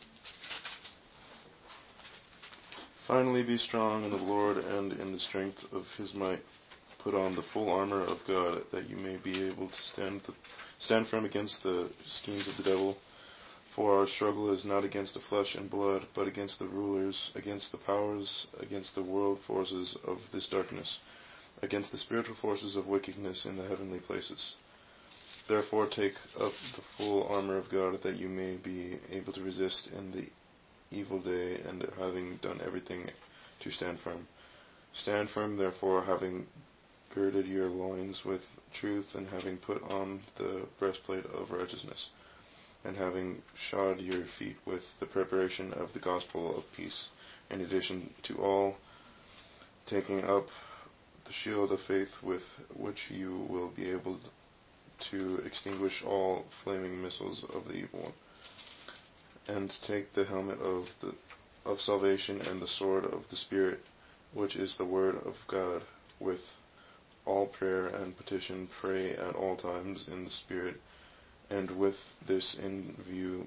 Finally, be strong in the Lord and in the strength of his might. Put on the full armor of God, that you may be able to stand firm against the schemes of the devil. For our struggle is not against the flesh and blood, but against the rulers, against the powers, against the world forces of this darkness, against the spiritual forces of wickedness in the heavenly places. Therefore take up the full armor of God, that you may be able to resist in the evil day, and having done everything, to stand firm. Stand firm, therefore, having girded your loins with truth, and having put on the breastplate of righteousness, and having shod your feet with the preparation of the gospel of peace. In addition to all, taking up the shield of faith, with which you will be able to extinguish all flaming missiles of the evil one. And take the helmet of salvation and the sword of the Spirit, which is the word of God. With all prayer and petition pray at all times in the Spirit, and with this in view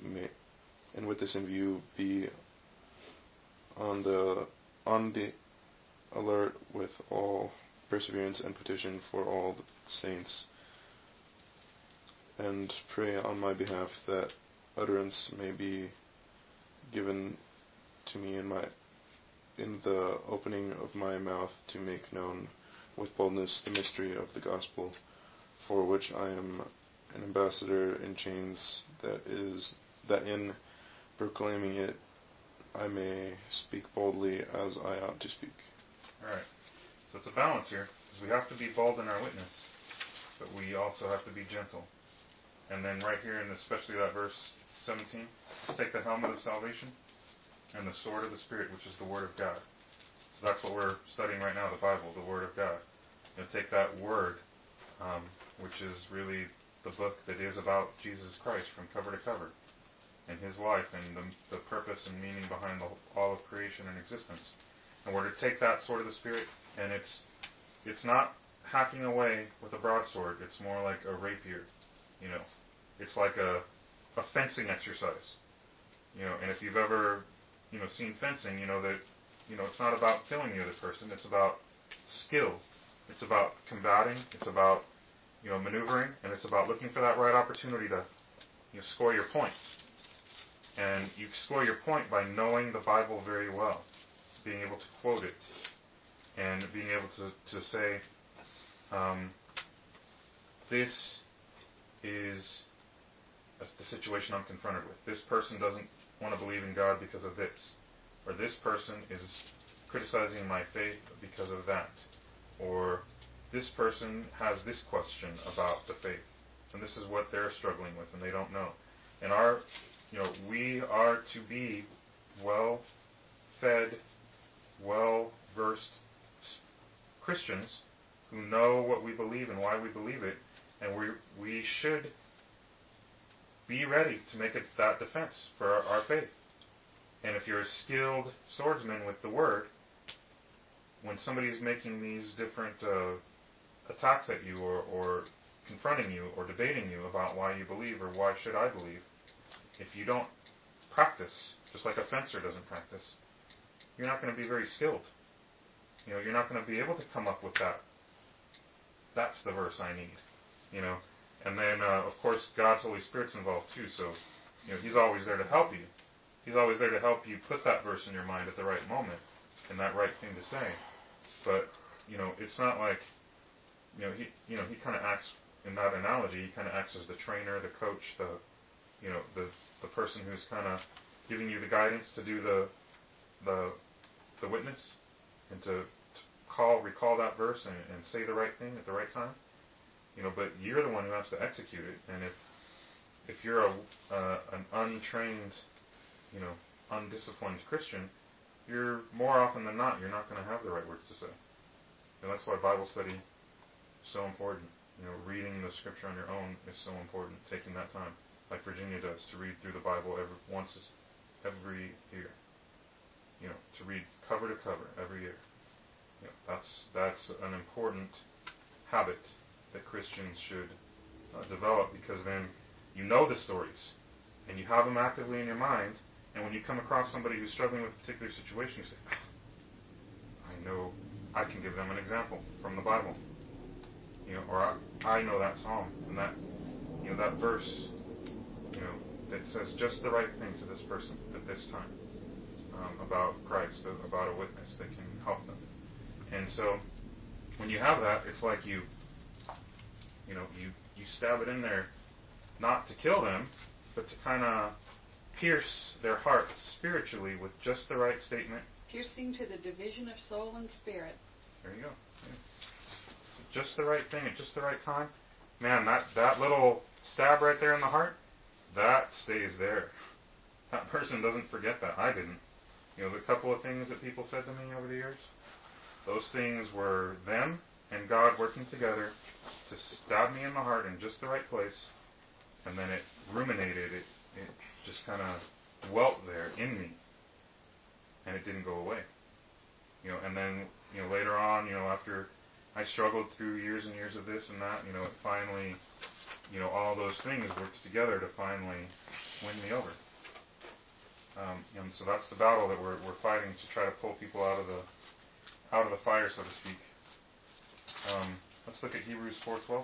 be on the alert with all perseverance and petition for all the saints, and pray on my behalf that utterance may be given to me in the opening of my mouth, to make known with boldness the mystery of the gospel, for which I am an ambassador in chains, that in proclaiming it I may speak boldly as I ought to speak. Alright, so it's a balance here, because we have to be bold in our witness, but we also have to be gentle. And then right here, and especially that verse 17, take the helmet of salvation and the sword of the Spirit, which is the Word of God. So that's what we're studying right now, the Bible, the Word of God. Take that Word, which is really the book that is about Jesus Christ from cover to cover, and His life, and the purpose and meaning behind all of creation and existence. And we're to take that sword of the Spirit, and it's not hacking away with a broadsword. It's more like a rapier, It's like a fencing exercise, And if you've ever, seen fencing, that, it's not about killing the other person. It's about skill. It's about combating. It's about, maneuvering, and it's about looking for that right opportunity to, score your point. And you score your point by knowing the Bible very well, being able to quote it, and being able to say, this is the situation I'm confronted with. This person doesn't want to believe in God because of this. Or this person is criticizing my faith because of that. Or this person has this question about the faith, and this is what they're struggling with, and they don't know. And we are to be well-fed, well-versed Christians who know what we believe and why we believe it, and we should be ready to make that defense for our faith. And if you're a skilled swordsman with the Word, when somebody's making these different attacks at you, or confronting you, or debating you about why you believe, or why should I believe, if you don't practice, just like a fencer doesn't practice, you're not going to be very skilled. You're not going to be able to come up with that. That's the verse I need. And then, of course, God's Holy Spirit's involved too, so, He's always there to help you. He's always there to help you put that verse in your mind at the right moment, and that right thing to say. But, it's not like, he kind of acts, in that analogy, he kind of acts as the trainer, the coach, the person who's kind of giving you the guidance to do the witness, and to recall that verse and say the right thing at the right time. But you're the one who has to execute it. And if you're an untrained, undisciplined Christian, you're more often than not, you're not going to have the right words to say. And that's why Bible study is so important. Reading the Scripture on your own is so important. Taking that time, like Virginia does, to read through the Bible every year. To read cover to cover every year. That's an important habit that Christians should develop, because then you know the stories and you have them actively in your mind, and when you come across somebody who's struggling with a particular situation, you say, I know, I can give them an example from the Bible, or I know that psalm and that that verse, that says just the right thing to this person at this time, about Christ, about a witness that can help them. And so when you have that, it's like you stab it in there, not to kill them, but to kind of pierce their heart spiritually with just the right statement. Piercing to the division of soul and spirit. There you go. Yeah. Just the right thing at just the right time. Man, that little stab right there in the heart, that stays there. That person doesn't forget that. I didn't. The couple of things that people said to me over the years, those things were them and God working together to stab me in the heart in just the right place, and then it ruminated, it just kind of dwelt there in me, and it didn't go away. And then, later on, after I struggled through years and years of this and that, it finally, all those things worked together to finally win me over. And so that's the battle that we're fighting, to try to pull people out of the fire, so to speak. Let's look at Hebrews 4:12.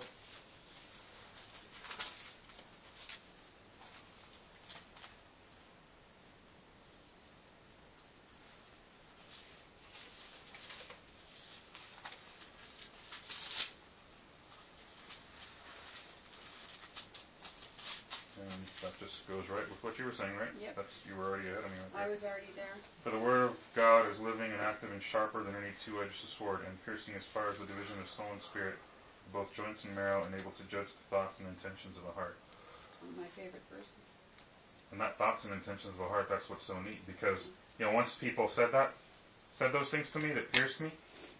And that just goes right with what you were saying, right? Yep. You were already ahead of me right there. I was already there. For the word of God is living and active and sharper than any two-edged sword, and piercing as far as the division of soul and spirit, both joints and marrow, and able to judge the thoughts and intentions of the heart. One of my favorite verses. And that thoughts and intentions of the heart, that's what's so neat, because once people said those things to me that pierced me,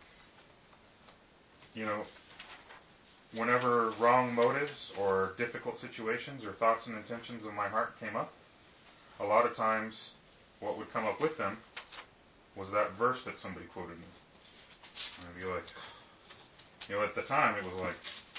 whenever wrong motives or difficult situations or thoughts and intentions of my heart came up, a lot of times what would come up with them was that verse that somebody quoted me. And I'd be like, at the time it was like,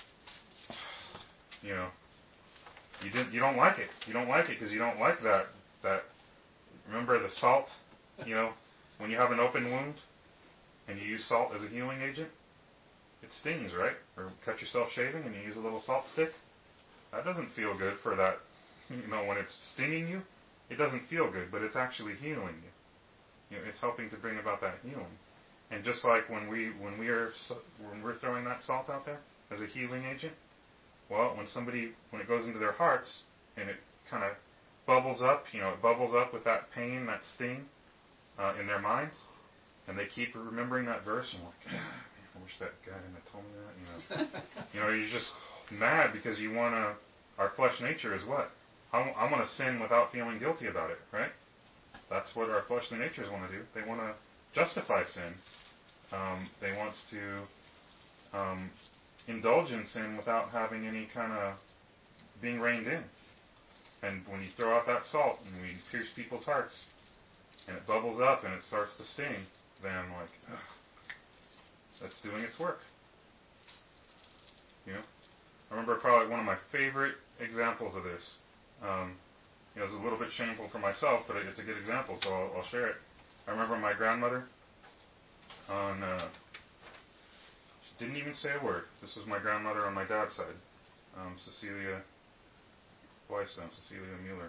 you don't like it. You don't like it because you don't like that. Remember the salt? When you have an open wound and you use salt as a healing agent, it stings, right? Or cut yourself shaving and you use a little salt stick. That doesn't feel good for that. When it's stinging you, it doesn't feel good, but it's actually healing you. It's helping to bring about that healing. And just like when we're throwing that salt out there as a healing agent, well, when it goes into their hearts and it kind of bubbles up, it bubbles up with that pain, that sting in their minds, and they keep remembering that verse, and like, I wish that guy hadn't told me that. You're just mad because you want to. Our flesh nature is what? I want to sin without feeling guilty about it, right? That's what our fleshly natures want to do. They want to justify sin. They want to indulge in sin without having any kind of being reined in. And when you throw out that salt and we pierce people's hearts, and it bubbles up and it starts to sting, then I'm like, ugh, that's doing its work. I remember probably one of my favorite examples of this. It's a little bit shameful for myself, but it's a good example, so I'll share it. I remember my grandmother she didn't even say a word. This was my grandmother on my dad's side, Cecilia Weisstone, Cecilia Mueller.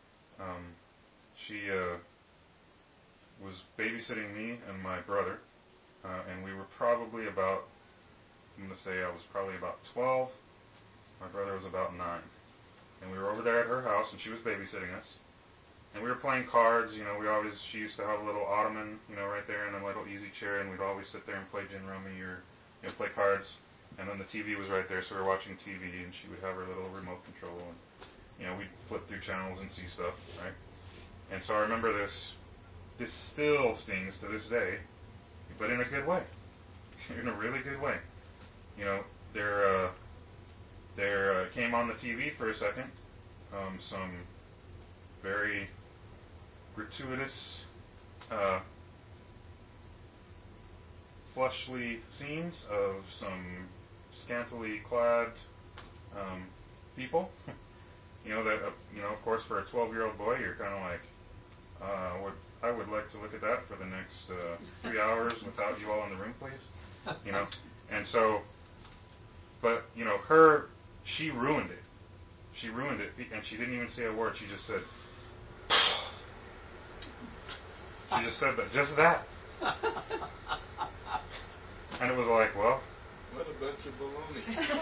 She was babysitting me and my brother, and we were probably about, I'm going to say I was probably about 12, my brother was about 9. And we were over there at her house, and she was babysitting us. And we were playing cards, she used to have a little ottoman, right there, and a little easy chair, and we'd always sit there and play gin rummy or, play cards. And then the TV was right there, so we were watching TV, and she would have her little remote control, and, we'd flip through channels and see stuff, right? And so I remember this still stings to this day, but in a good way. In a really good way. There came on the TV for a second some very gratuitous fleshly scenes of some scantily clad people. That of course, for a 12-year-old boy, you're kind of like, I would like to look at that for the next 3 hours without you all in the room, please. And so, but she ruined it. She ruined it, and she didn't even say a word. She just said, that, just that. And it was like, well, what a bunch of baloney.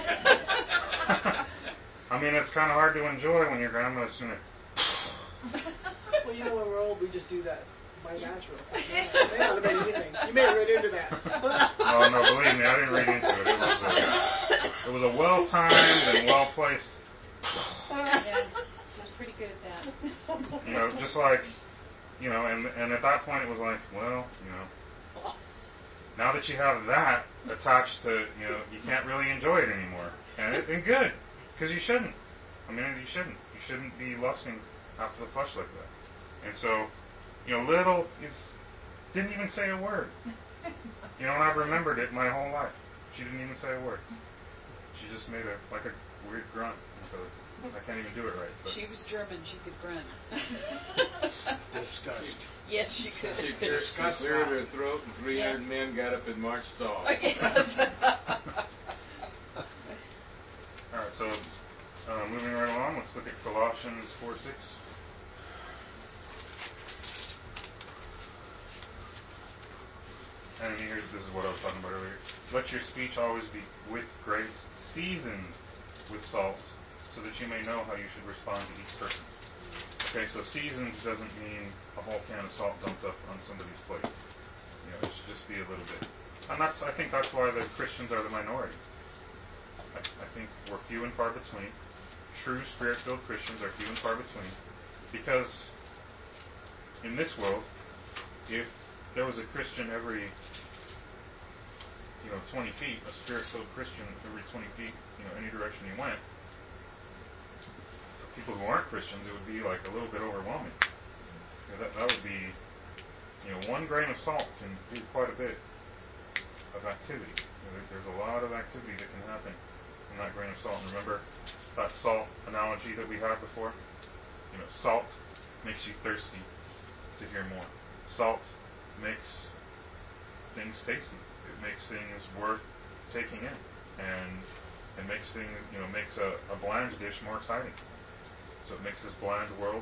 I mean, it's kind of hard to enjoy when your grandma's doing it. Well, when we're old, we just do that by natural. So, may not have been anything. You may have read into that. Oh, no, believe me, I didn't read into it. It was a well-timed and well-placed. Yeah, she's pretty good at that. Just like, and at that point it was like, well, now that you have that attached to, you can't really enjoy it anymore. And good, because you shouldn't. I mean, you shouldn't. You shouldn't be lusting after the flesh like that. And so, little didn't even say a word. And I've remembered it my whole life. She didn't even say a word. She just made a weird grunt. I can't even do it right. But. She was German. She could grunt. Disgust. Yes, she could. She cleared her throat, and 300 men got up and marched off. Yes. All right, so moving right along, let's look at Colossians 4:6. And this is what I was talking about earlier. Let your speech always be with grace, seasoned with salt, so that you may know how you should respond to each person. Okay, so seasoned doesn't mean a whole can of salt dumped up on somebody's plate. It should just be a little bit. And I think that's why the Christians are the minority. I think we're few and far between. True Spirit-filled Christians are few and far between. Because in this world, if there was a Christian every 20 feet, a Spirit-filled Christian every 20 feet, any direction you went, for people who aren't Christians, it would be like a little bit overwhelming. That would be, 1 grain of salt can do quite a bit of activity. There's a lot of activity that can happen from that grain of salt. And remember that salt analogy that we had before? Salt makes you thirsty to hear more. Salt makes things tasty. It makes things worth taking in, and it makes things, makes a bland dish more exciting. So it makes this bland world,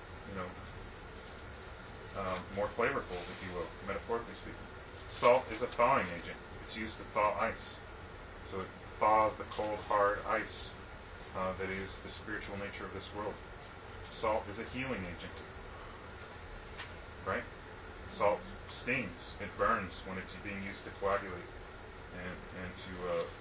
more flavorful, if you will, metaphorically speaking. Salt is a thawing agent. It's used to thaw ice. So it thaws the cold, hard ice that is the spiritual nature of this world. Salt is a healing agent. Right? Salt stings. It burns when it's being used to coagulate and to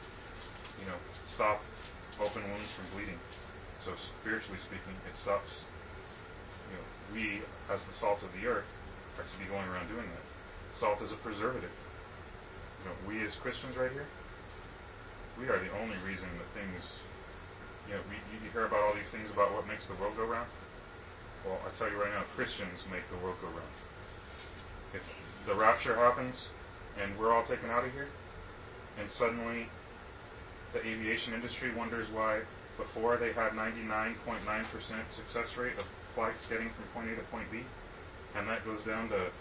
stop open wounds from bleeding. So spiritually speaking, it stops. We, as the salt of the earth, are to be going around doing that. Salt is a preservative. We as Christians right here, we are the only reason that things. You hear about all these things about what makes the world go round. Well, I tell you right now, Christians make the world go round. If the rapture happens and we're all taken out of here, and suddenly the aviation industry wonders why before they had 99.9% success rate of flights getting from point A to point B, and that goes down to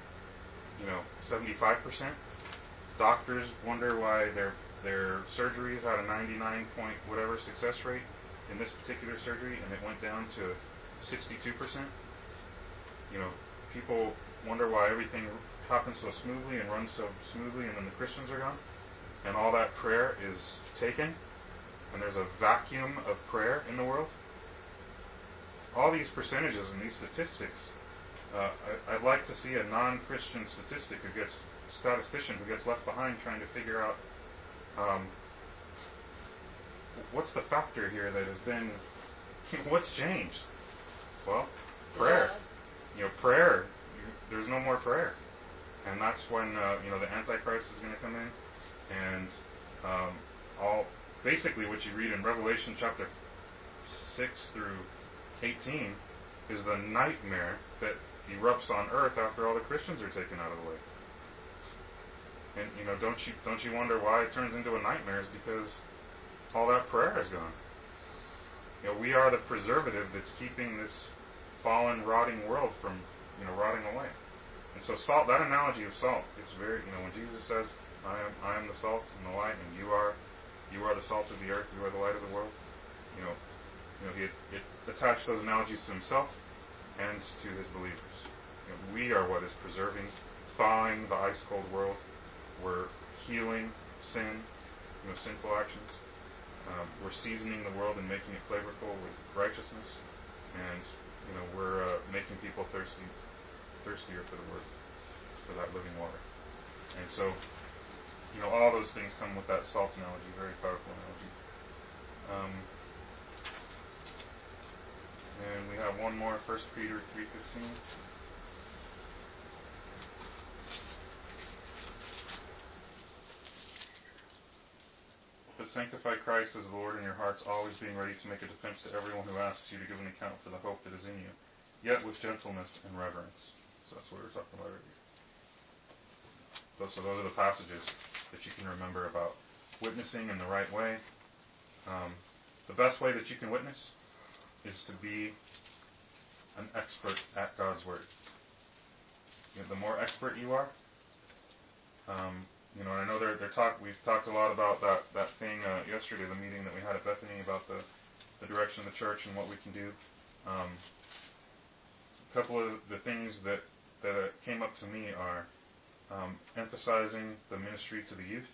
75%. Doctors wonder why their surgeries had a 99 point whatever success rate in this particular surgery, and it went down to 62%. People wonder why everything happens so smoothly and runs so smoothly, and then the Christians are gone, and all that prayer is taken, and there's a vacuum of prayer in the world. All these percentages and these statistics, I'd like to see a non-Christian statistician who gets left behind trying to figure out what's the factor here that has been, what's changed? Well, prayer. Prayer. There's no more prayer, and that's when the Antichrist is going to come in, and basically what you read in Revelation chapter 6 through 18 is the nightmare that erupts on earth after all the Christians are taken out of the way. And don't you wonder why it turns into a nightmare? Is because all that prayer is gone. We are the preservative that's keeping this fallen, rotting world from rotting away. And so salt, that analogy of salt, it's very when Jesus says, I am the salt and the light, and you are the salt of the earth, you are the light of the world. He attached those analogies to himself and to his believers. We are what is preserving, thawing the ice-cold world. We're healing sin, sinful actions. We're seasoning the world and making it flavorful with righteousness, and we're making people thirstier for the Word, for that living water. And so, all those things come with that salt analogy, very powerful analogy. And we have one more, 1 Peter 3:15. But sanctify Christ as the Lord in your hearts, always being ready to make a defense to everyone who asks you to give an account for the hope that is in you, yet with gentleness and reverence. So that's what we were talking about earlier. So those are the passages that you can remember about witnessing in the right way. The best way that you can witness is to be an expert at God's Word. The more expert you are, and I know we've talked a lot about that thing yesterday, the meeting that we had at Bethany about the direction of the church and what we can do. A couple of the things that came up to me are emphasizing the ministry to the youth.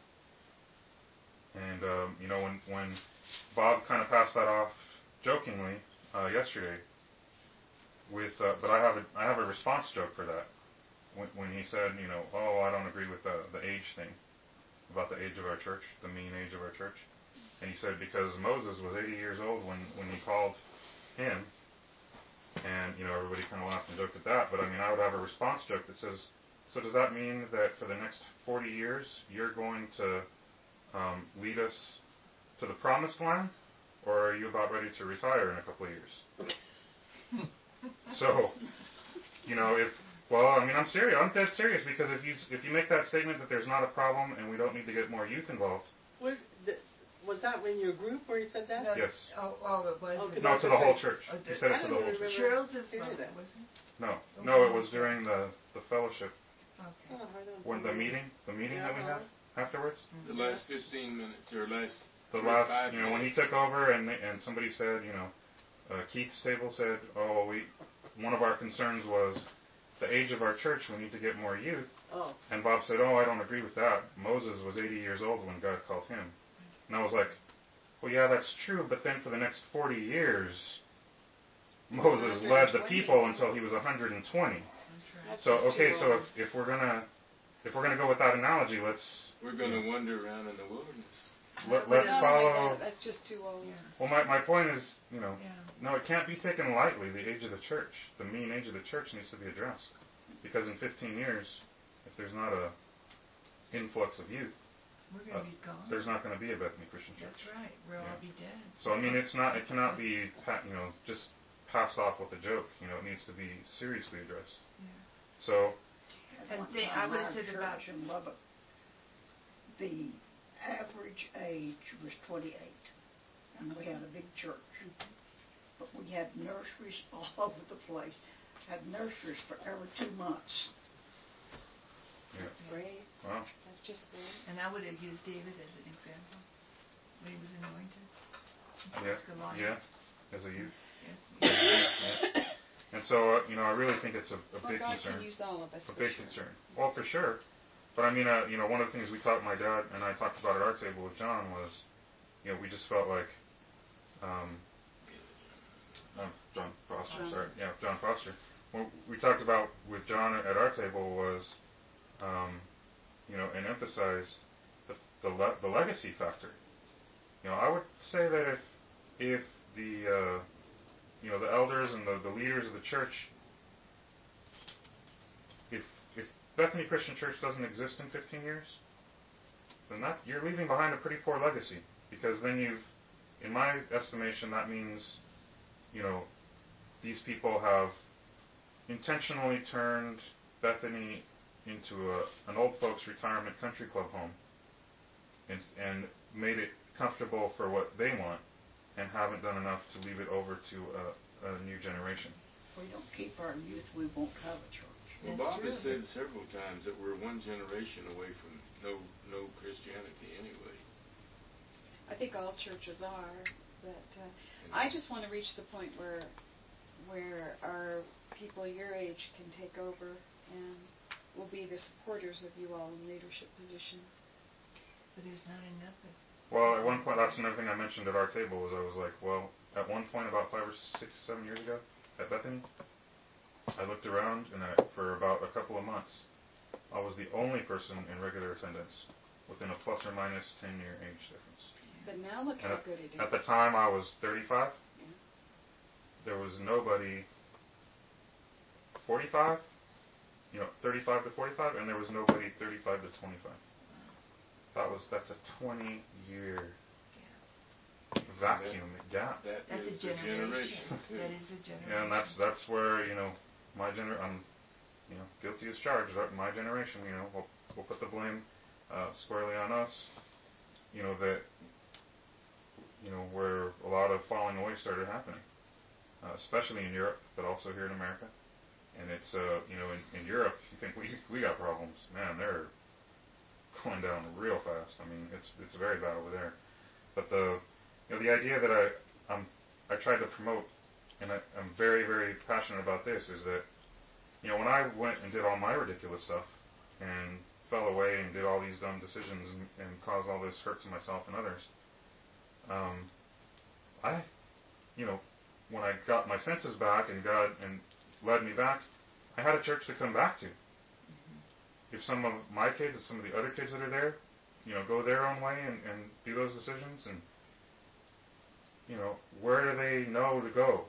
And when Bob kind of passed that off jokingly yesterday, but I have a response joke for that. When he said, I don't agree with the age thing, about the age of our church, the mean age of our church. And he said because Moses was 80 years old when he called him, and everybody kind of laughed and joked at that. But I would have a response joke that says, so does that mean that for the next 40 years you're going to lead us to the promised land, or are you about ready to retire in a couple of years? So, I'm serious. I'm dead serious, because if you make that statement that there's not a problem and we don't need to get more youth involved. Was that in your group where you said that? No, Yes. it was. No, to the whole church. He said it to the whole church. Cheryl just said that, wasn't it? No, it was during the fellowship. Okay. When the meeting that we had afterwards. The last 15 minutes, or the last, when he took over and somebody said, Keith's table said, one of our concerns was the age of our church, we need to get more youth. Oh. And Bob said, I don't agree with that. Moses was 80 years old when God called him. And I was like, well, yeah, that's true, but then for the next 40 years, Moses led the people until he was 120. So, okay, so if we're gonna go with that analogy, we're gonna wander around in the wilderness. Let's follow. That's just too old. Yeah. Well, my point is, no, it can't be taken lightly. The age of the church, the mean age of the church, needs to be addressed, because in 15 years, if there's not a influx of youth, We're going to be gone. there's not going to be a Bethany Christian Church. That's right. We'll all be dead. So it cannot be just passed off with a joke. It needs to be seriously addressed. Yeah. So. And I would have said about in Lubbock, the average age was 28, and we had a big church. But we had nurseries all over the place. Had nurseries for every 2 months. Yeah. That's great. Wow. That's just great. And I would have used David as an example when he was anointed. Yeah. As a youth. Yes. Yeah. And so, I really think it's a big God concern. can use all of us. A big concern. Well, for sure. But one of the things my dad and I talked about at our table with John was, we just felt like, John Foster, sorry. Yeah, John Foster. What we talked about with John at our table was, and emphasized the legacy factor. I would say that if the the elders and the leaders of the church, if Bethany Christian Church doesn't exist in 15 years, then you're leaving behind a pretty poor legacy, because then in my estimation, that means, these people have intentionally turned Bethany into an old folks retirement country club home and made it comfortable for what they want, and haven't done enough to leave it over to a new generation. If we don't keep our youth, we won't have a church. Well, Bob has said several times that we're one generation away from no Christianity anyway. I think all churches are, but I just want to reach the point where our people your age can take over and will be the supporters of you all in leadership position. But there's not enough of. Well, at one point, that's another thing I mentioned at our table, was I was like, well, at one point about 5 or 6, 7 years ago at Bethany, I looked around, and for about a couple of months, I was the only person in regular attendance within a plus or minus 10-year age difference. But now look how good it is. At the time, I was 35. Yeah. There was nobody 45, 35 to 45, and there was nobody 35 to 25. That's a 20-year vacuum gap. That's is a generation. too. That is a generation. And that's where I'm guilty as charged. My generation, we'll put the blame squarely on us. Where a lot of falling away started happening, especially in Europe, but also here in America. And it's in Europe, you think we got problems, man, they're going down real fast. I mean, it's very bad over there. But the idea that I tried to promote, and I'm very, very passionate about this, is that when I went and did all my ridiculous stuff and fell away and did all these dumb decisions and caused all this hurt to myself and others, when I got my senses back and God led me back, I had a church to come back to. If some of my kids and some of the other kids that are there, go their own way and do those decisions, and where do they know to go?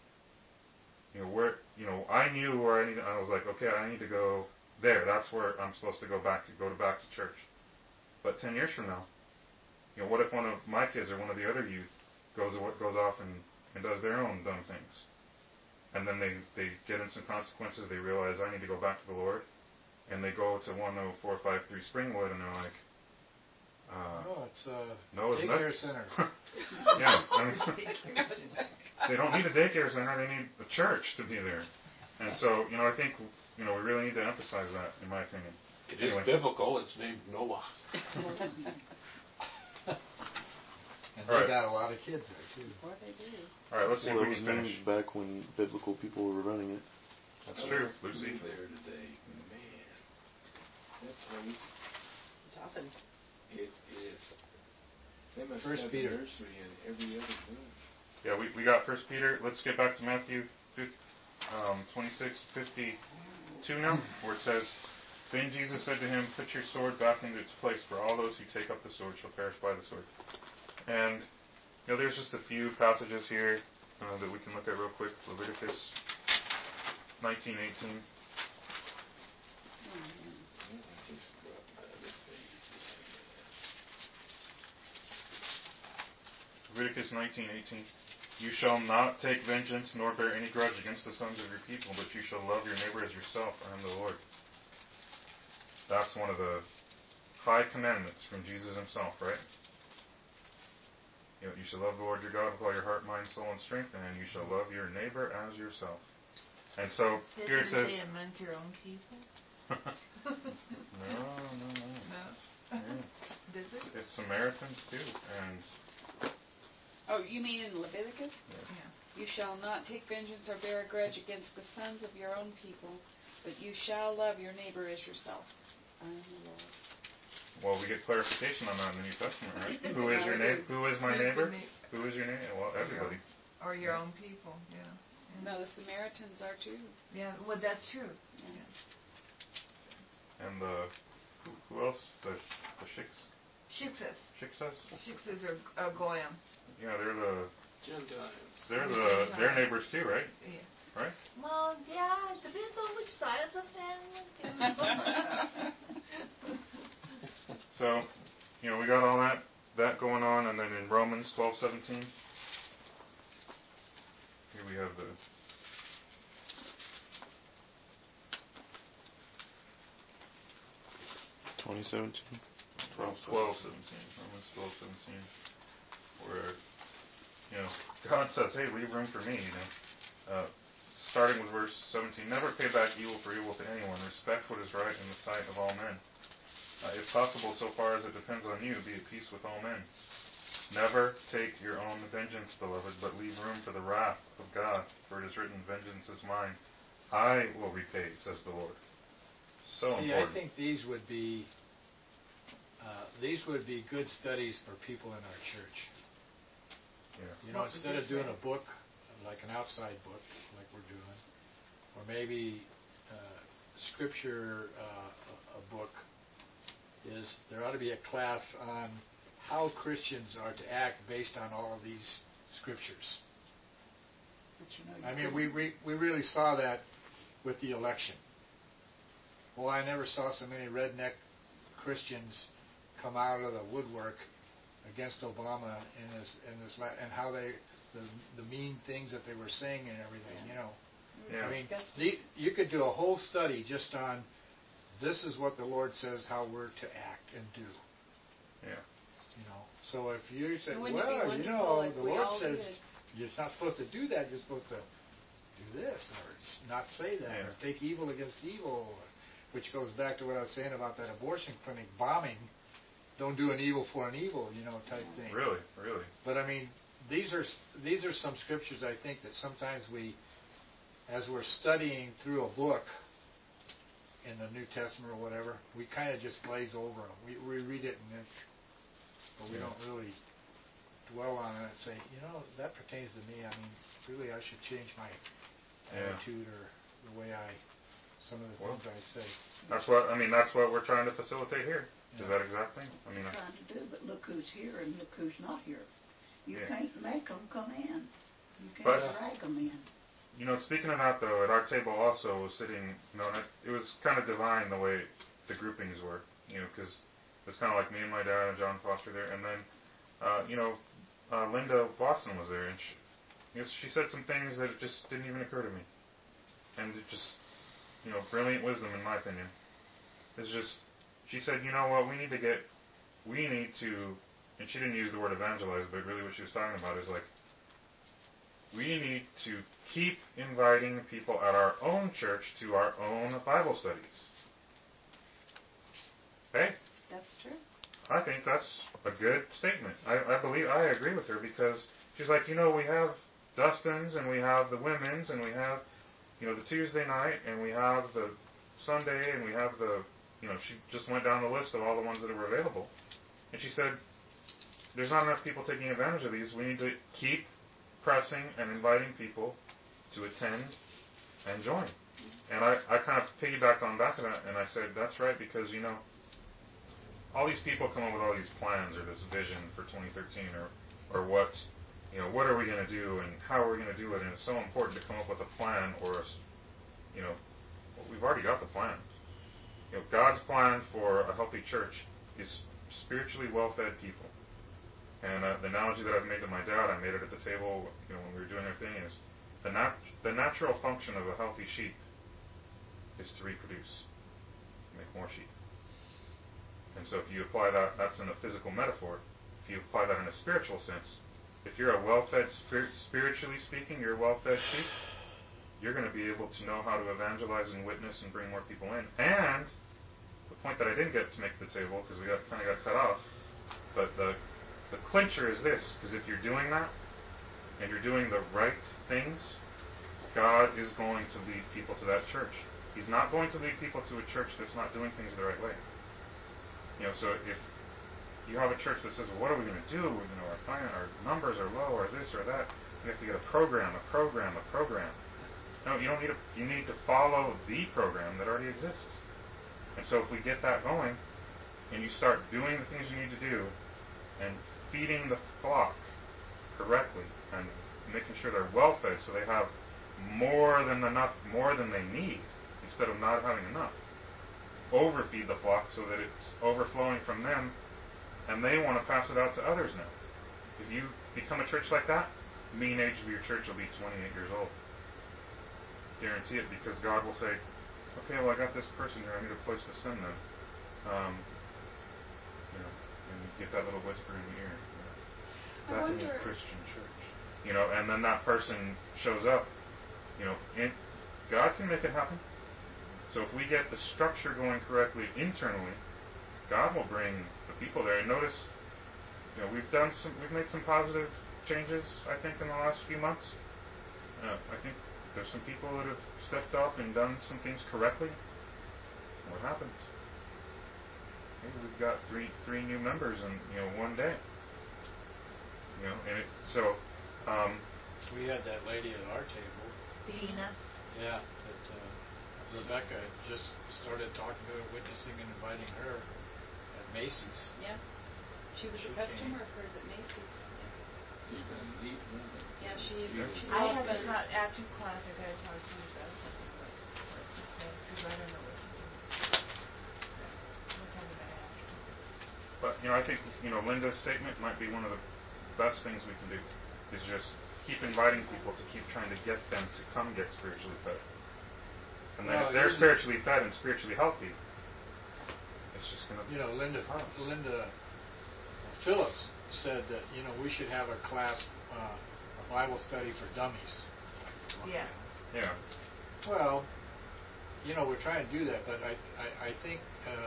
I knew where I needed. I was like, okay, I need to go there. That's where I'm supposed to go back to church. But 10 years from now, what if one of my kids or one of the other youth goes off and does their own dumb things, and then they get in some consequences. They realize I need to go back to the Lord, and they go to 10453 Springwood, and they're like, it's a daycare center. Yeah, they don't need a daycare center. They need a church to be there. And so, I think we really need to emphasize that, in my opinion. It is biblical. It's named Noah. And they got a lot of kids there, too. Or they do. All right, let's see if we it was can finish. named back when biblical people were running it. That's true, Lucy. There today, man. That place, It's happened. it is. They must First have Peter. a nursery in every other room. Yeah, we got 1 Peter. Let's get back to Matthew 26:52 now, where it says, "Then Jesus said to him, 'Put your sword back into its place, for all those who take up the sword shall perish by the sword.'" And there's just a few passages here that we can look at real quick. Leviticus 19:18. Leviticus 19:18. "You shall not take vengeance nor bear any grudge against the sons of your people, but you shall love your neighbor as yourself. I am the Lord." That's one of the high commandments from Jesus himself, right? You shall love the Lord your God with all your heart, mind, soul, and strength, and you shall love your neighbor as yourself. And so here it says, say among your own people? No. Yeah. Does it? It's Samaritans too, and Oh, you mean in Leviticus? Yeah. You shall not take vengeance or bear a grudge against the sons of your own people, but you shall love your neighbor as yourself. I am the Lord. well, we get clarification on that in the New Testament, right? Who is your neighbor? Who is my neighbor? Who is your neighbor? Well, everybody. Or your own people, yeah. No, the Samaritans are too. Yeah, well, that's true. Yeah. And who else? The Shiksas. Shiksas? Shiksas are Goyim. Yeah, they're the Gentiles. they're neighbors too, right? Yeah. Right? Well, yeah, it depends on which side of the family. So, we got all that going on, and then in Romans 12:17, here we have 20:17. 12:17. Romans 12:17. Where, God says, hey, leave room for me, starting with verse 17, never pay back evil for evil to anyone. Respect what is right in the sight of all men. If possible, so far as it depends on you, be at peace with all men. Never take your own vengeance, beloved, but leave room for the wrath of God. For it is written, vengeance is mine. I will repay, says the Lord. So See, important. I think these would be good studies for people in our church. Yeah. Instead of doing a book, like an outside book, like we're doing, or maybe scripture, a book, there ought to be a class on how Christians are to act based on all of these scriptures. But we really saw that with the election. Well, I never saw so many redneck Christians come out of the woodwork against Obama and how the mean things that they were saying and everything. Yeah. I mean, you could do a whole study just on this is what the Lord says how we're to act and do. Yeah. So if you say, the Lord says you're not supposed to do that, you're supposed to do this or not say that or take evil against evil, which goes back to what I was saying about that abortion clinic bombing. Don't do an evil for an evil, type thing. Really. But I mean, these are some scriptures I think that sometimes as we're studying through a book in the New Testament or whatever, we kind of just glaze over them. We read it but we don't really dwell on it and say, that pertains to me. I mean, really, I should change my attitude or the way some of the things I say. That's what we're trying to facilitate here. Is that exactly? Trying to do, but look who's here and look who's not here. You can't make them come in. You can't drag them in. Speaking of that, though, at our table also was sitting, it was kind of divine the way the groupings were, because it was kind of like me and my dad and John Foster there, and then, Linda Boston was there, and she said some things that just didn't even occur to me. And it just, brilliant wisdom in my opinion. It's just, she said, what, we need to, and she didn't use the word evangelize, but really what she was talking about is like, we need to keep inviting people at our own church to our own Bible studies. Hey? That's true. I think that's a good statement. I agree with her because she's like, we have Dustin's and we have the women's and we have, the Tuesday night and we have the Sunday and we have she just went down the list of all the ones that were available. And she said, there's not enough people taking advantage of these. We need to keep pressing and inviting people to attend and join. And I kind of piggybacked on back of that and I said, that's right, because, all these people come up with all these plans or this vision for 2013 or what, what are we going to do and how are we going to do it? And it's so important to come up with a plan or, we've already got the plan. God's plan for a healthy church is spiritually well-fed people. And the analogy that I've made to my dad, I made it at the table, when we were doing our thing, is the natural function of a healthy sheep is to reproduce, make more sheep. And so if you apply that's in a physical metaphor. If you apply that in a spiritual sense, if you're a well-fed, spiritually speaking, you're a well-fed sheep, you're going to be able to know how to evangelize and witness and bring more people in. And the point that I didn't get to make to the table, because we kind of got cut off, but the clincher is this, because if you're doing that, and you're doing the right things, God is going to lead people to that church. He's not going to lead people to a church that's not doing things the right way. So if you have a church that says, well, what are we going to do? Our numbers are low, or this or that. You have to get a program. No, you don't need you need to follow the program that already exists. And so if we get that going, and you start doing the things you need to do, and feeding the flock correctly, and making sure they're well fed so they have more than they need, instead of not having enough. Overfeed the flock so that it's overflowing from them, and they want to pass it out to others now. If you become a church like that, mean age of your church will be 28 years old. Guarantee it, because God will say, okay, well, I got this person here, I need a place to send them. And you get that little whisper in the ear. I Bethany wonder. Christian Church. And then that person shows up. And God can make it happen. So if we get the structure going correctly internally, God will bring the people there. And notice, we've made some positive changes, I think, in the last few months. I think there's some people that have stepped up and done some things correctly. What happens? We've got three new members in one day. We had that lady at our table. Dina. Yeah, that Rebecca just started talking to her, witnessing and inviting her at Macy's. Yeah. She was a customer of hers at Macy's. She's a neat woman. Yeah, she is. She's I often- haven't taught after class. I got to talk to you about something. What to say, because I don't know what to do. We'll talk about it after. But I think Linda's statement might be one of the best things we can do. Is just keep inviting people to keep trying to get them to come get spiritually fed. And then if they're spiritually fed and spiritually healthy, it's just going to... Linda Phillips said that, we should have a class, a Bible study for dummies. Yeah. Yeah. Well, we're trying to do that, but I think,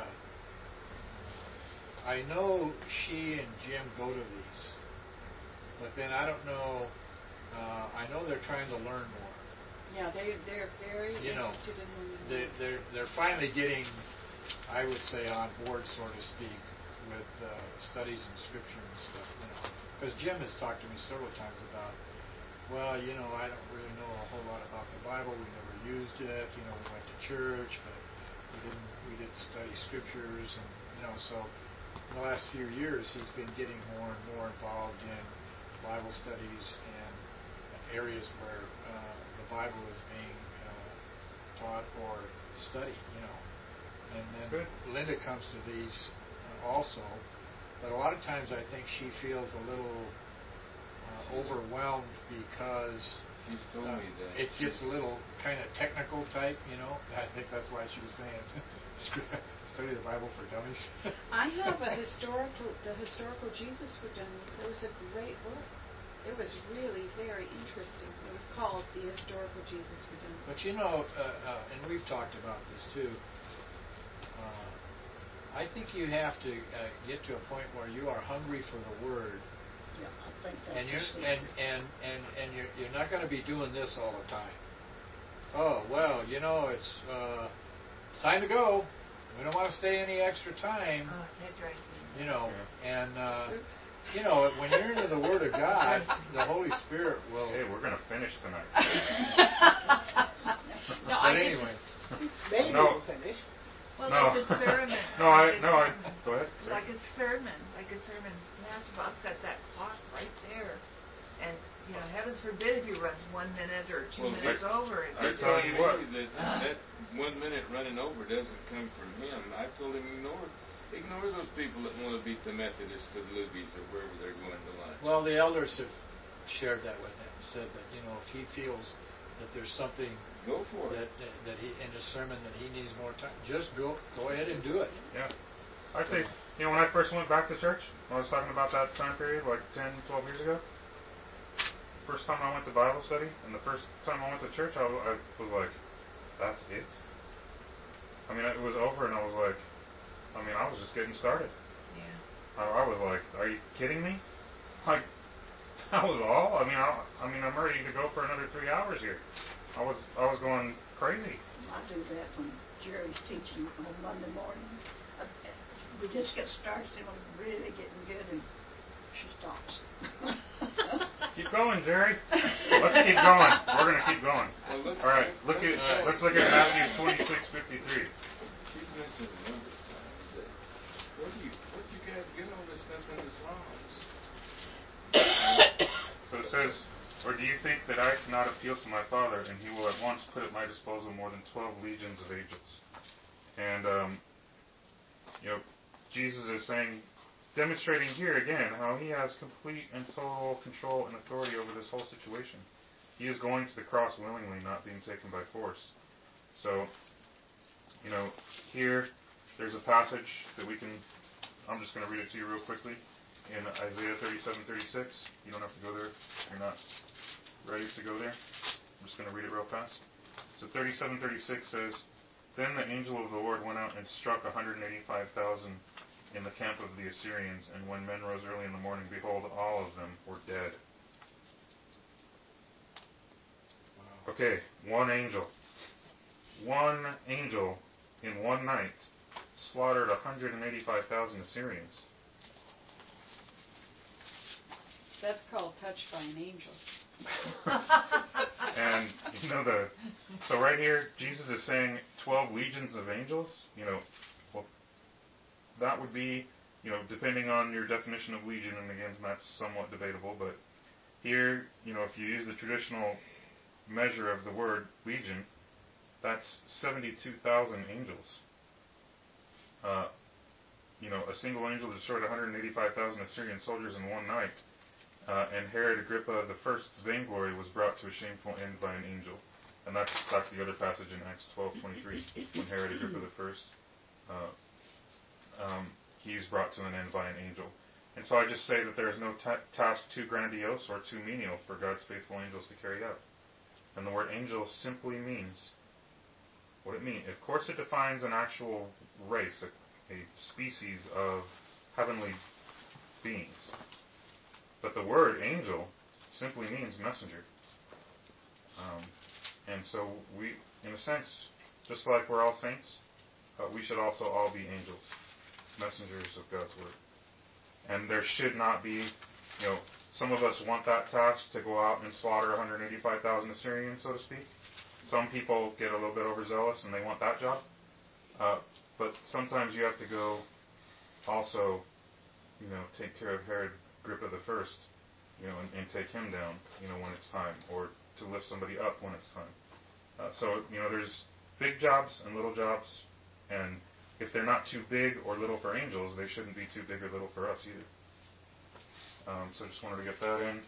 I know she and Jim go to these, but then I don't know, I know they're trying to learn more. Yeah, they're very interested in learning. They're finally getting, I would say, on board, so to speak, with studies in Scripture and stuff. Because Jim has talked to me several times about, I don't really know a whole lot about the Bible. We never used it. We went to church, but we didn't study Scriptures, and so in the last few years he's been getting more and more involved in Bible studies and areas where the Bible is being taught or studied, And then Good. Linda comes to these also, but a lot of times I think she feels a little overwhelmed because She's told me that. it gets a little kind of technical type, I think that's why she was saying study the Bible for dummies. I have the historical Jesus for Dummies. It was a great book. It was really very interesting. It was called The Historical Jesus for Dummies. But and we've talked about this too. I think you have to get to a point where you are hungry for the Word. Yeah, I think that's And you're the secret. and you're not going to be doing this all the time. Oh well, it's time to go. We don't want to stay any extra time. Oh, that drives me. And Oops. when you're into the Word of God, the Holy Spirit will. Hey, we're going to finish tonight. No, But anyway, Maybe No. we'll finish. Well, No. like a sermon. Go ahead. Like a sermon. Pastor Bob's got that clock right there. And, heavens forbid if he runs 1 minute or 2 minutes over. I He tell told you me what. that 1 minute running over doesn't come from him. I told him ignore those people that want to beat the Methodists to the Lubies or wherever they're going to lunch. well, the elders have shared that with him. Said that if he feels that there's something Go for it. that he in his sermon that he needs more time, just go ahead and do it. Yeah. I'd say, when I first went back to church, when I was talking about that time period, like 10, 12 years ago, first time I went to Bible study, and the first time I went to church, I was like, that's it? It was over, and I was like, I was just getting started. Yeah. I was like, are you kidding me? Like, that was all? I'm ready to go for another 3 hours here. I was going crazy. I do that when Jerry's teaching on Monday morning. We just get started, see when it's really getting good, and she stops. Keep going, Jerry. Let's keep going. We're going to keep going. Well, All right, let's look at Matthew 26:53. She's mentioned a number of times that where do you guys get all this stuff in the Psalms? So it says, or do you think that I cannot appeal to my Father, and he will at once put at my disposal more than 12 legions of angels? And, Jesus is saying, demonstrating here again how he has complete and total control and authority over this whole situation. He is going to the cross willingly, not being taken by force. So, here, there's a passage that we can I'm just going to read it to you real quickly. In Isaiah 37:36, you don't have to go there if you're not ready to go there. I'm just going to read it real fast. So 37:36 says, "Then the angel of the Lord went out and struck 185,000 in the camp of the Assyrians, and when men rose early in the morning, behold, all of them were dead." Wow. Okay, one angel. One angel in one night slaughtered 185,000 Assyrians. That's called touched by an angel. And, so right here, Jesus is saying 12 legions of angels. Well, that would be, depending on your definition of legion, and again, that's somewhat debatable, but here, if you use the traditional measure of the word legion, that's 72,000 angels. A single angel destroyed 185,000 Assyrian soldiers in one night. And Herod Agrippa I's vainglory was brought to a shameful end by an angel. And that's the other passage in Acts 12:23, when Herod Agrippa I, he's brought to an end by an angel. And so I just say that there is no task too grandiose or too menial for God's faithful angels to carry out. And the word angel simply means what it means. Of course, it defines an actual race, a species of heavenly beings. But the word angel simply means messenger. And so we, in a sense, just like we're all saints, we should also all be angels, messengers of God's word. And there should not be, some of us want that task to go out and slaughter 185,000 Assyrians, so to speak. Some people get a little bit overzealous and they want that job. But sometimes you have to go also, take care of Herod Agrippa I, and take him down, when it's time, or to lift somebody up when it's time. So there's big jobs and little jobs, and if they're not too big or little for angels, they shouldn't be too big or little for us either. So just wanted to get that in.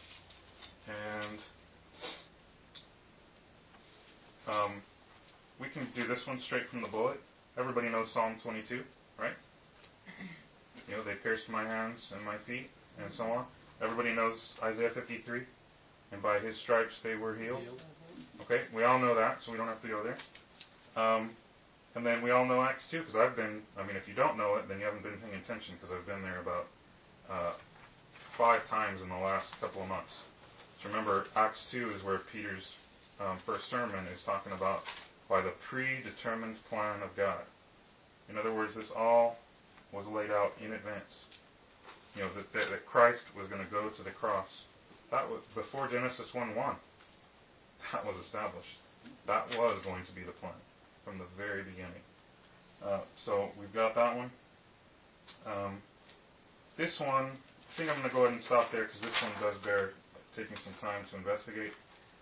And we can do this one straight from the bullet. Everybody knows Psalm 22, right? They pierced my hands and my feet, and so on. Everybody knows Isaiah 53, and by his stripes they were healed. Okay, we all know that, so we don't have to go there. And then we all know Acts 2, because if you don't know it, then you haven't been paying attention, because I've been there about 5 times in the last couple of months. So remember, Acts 2 is where Peter's first sermon is talking about by the predetermined plan of God. In other words, this all was laid out in advance. That Christ was going to go to the cross. That was before Genesis 1:1. That was established. That was going to be the plan from the very beginning. So we've got that one. This one, I think I'm going to go ahead and stop there because this one does bear taking some time to investigate.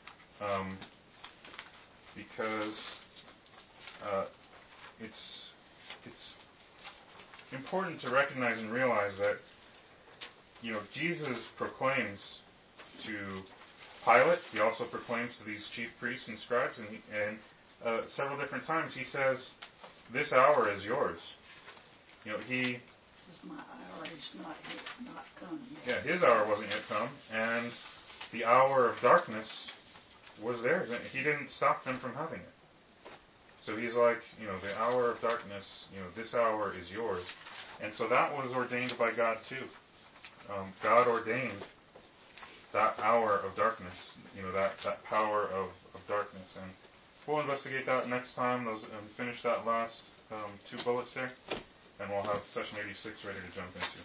Because it's important to recognize and realize that Jesus proclaims to Pilate. He also proclaims to these chief priests and scribes, and several different times he says, "This hour is yours." This is my hour is not come Yeah, yet. his hour wasn't yet come, and the hour of darkness was theirs, and he didn't stop them from having it. So he's like, the hour of darkness, this hour is yours. And so that was ordained by God too. God ordained that hour of darkness, that power of darkness. And we'll investigate that next time, and finish that last 2 bullets there, and we'll have session 86 ready to jump into.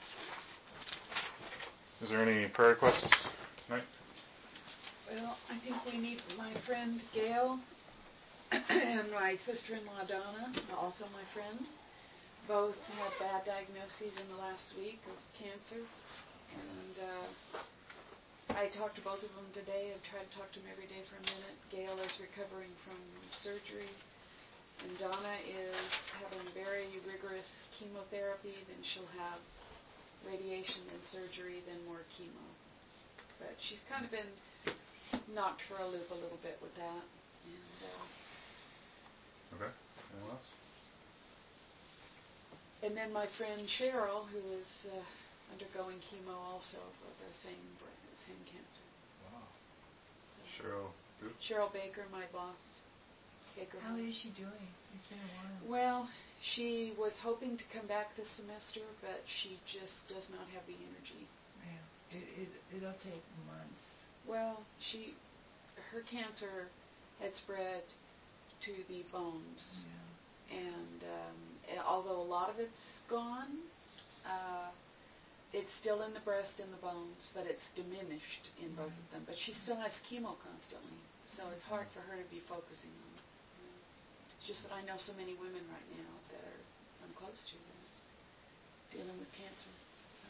Is there any prayer requests tonight? Well, I think we need my friend Gail and my sister-in-law Donna, also my friend. Both had bad diagnoses in the last week of cancer. And I talked to both of them today. I've tried to talk to them every day for a minute. Gail is recovering from surgery. And Donna is having very rigorous chemotherapy. Then she'll have radiation, then surgery, then more chemo. But she's kind of been knocked for a loop a little bit with that. And okay. Anyone else? And then my friend Cheryl, who is undergoing chemo also for the same cancer. Wow. Cheryl. Cheryl Baker, my boss. Baker. How is she doing? It's been a while. Well, she was hoping to come back this semester, but she just does not have the energy. Yeah. It'll take months. Well, her cancer had spread to the bones. Yeah. And although a lot of it's gone, it's still in the breast and the bones, but it's diminished in both of them. But she still has chemo constantly, so it's hard for her to be focusing on it. It's just that I know so many women right now that I'm close to that are dealing with cancer. So.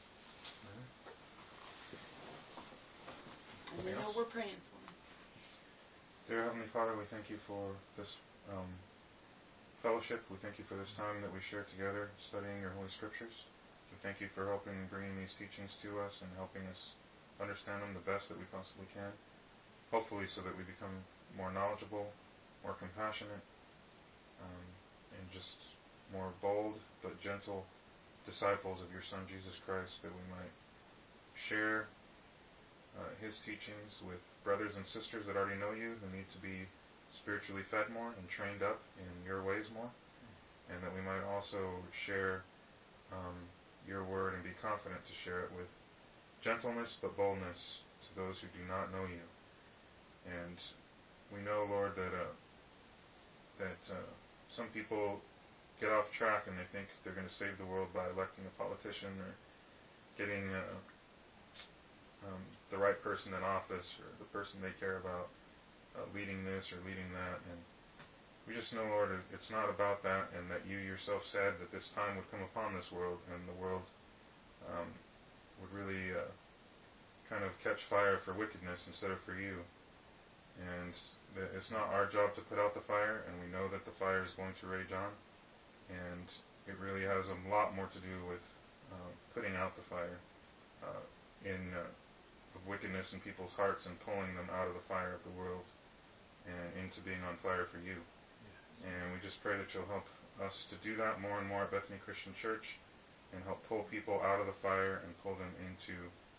And they know we're praying for them. Dear Heavenly Father, we thank you for this fellowship. We thank you for this time that we share together studying your Holy Scriptures. We thank you for bringing these teachings to us and helping us understand them the best that we possibly can. Hopefully so that we become more knowledgeable, more compassionate, and just more bold but gentle disciples of your Son, Jesus Christ, that we might share his teachings with brothers and sisters that already know you, who need to be spiritually fed more and trained up in your ways more, and that we might also share your word and be confident to share it with gentleness but boldness to those who do not know you. And we know, Lord, that some people get off track and they think they're going to save the world by electing a politician or getting the right person in office or the person they care about leading this or leading that. And we just know, Lord, it's not about that, and that you yourself said that this time would come upon this world, and the world would really kind of catch fire for wickedness instead of for you. And that it's not our job to put out the fire, and we know that the fire is going to rage on, and it really has a lot more to do with putting out the fire of wickedness in people's hearts and pulling them out of the fire of the world and into being on fire for you. And we just pray that you'll help us to do that more and more at Bethany Christian Church, and help pull people out of the fire and pull them into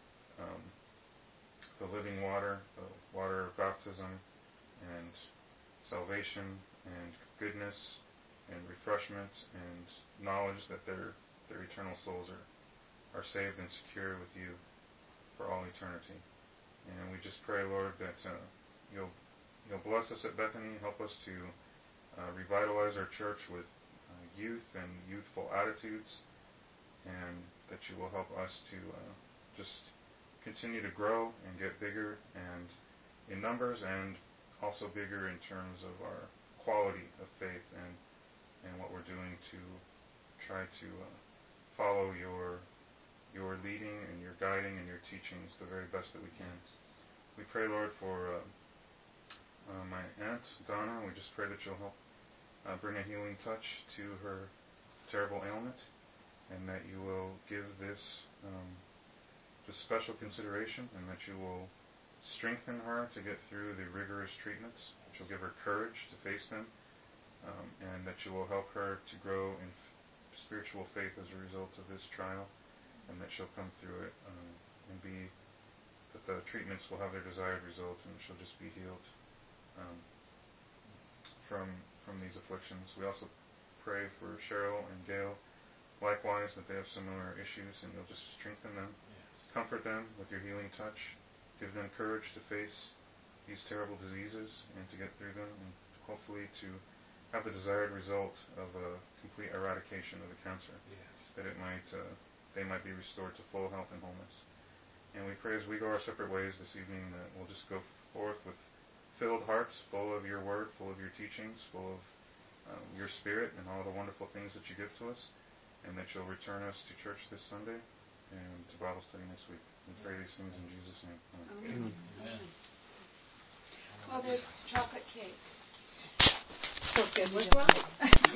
the living water, the water of baptism and salvation and goodness and refreshment and knowledge that their eternal souls are saved and secure with you for all eternity. And we just pray, Lord, that you'll bless us at Bethany, help us to revitalize our church with youth and youthful attitudes, and that you will help us to just continue to grow and get bigger and in numbers, and also bigger in terms of our quality of faith and what we're doing to try to follow your leading and your guiding and your teachings the very best that we can. We pray, Lord, for my aunt, Donna. We just pray that you'll help bring a healing touch to her terrible ailment, and that you will give this just special consideration, and that you will strengthen her to get through the rigorous treatments, that you'll give her courage to face them, and that you will help her to grow in spiritual faith as a result of this trial, and that she'll come through it and that the treatments will have their desired result, and she'll just be healed from these afflictions. We also pray for Cheryl and Gail, likewise, that they have similar issues, and you'll just strengthen them, comfort them with your healing touch, give them courage to face these terrible diseases and to get through them, and hopefully to have the desired result of a complete eradication of the cancer, that they might be restored to full health and wholeness. And we pray as we go our separate ways this evening that we'll just go forth with filled hearts, full of your word, full of your teachings, full of your spirit and all the wonderful things that you give to us, and that you'll return us to church this Sunday and to Bible study next week. We pray these things in Jesus' name. Amen. Amen. Well, there's chocolate cake. So good was right.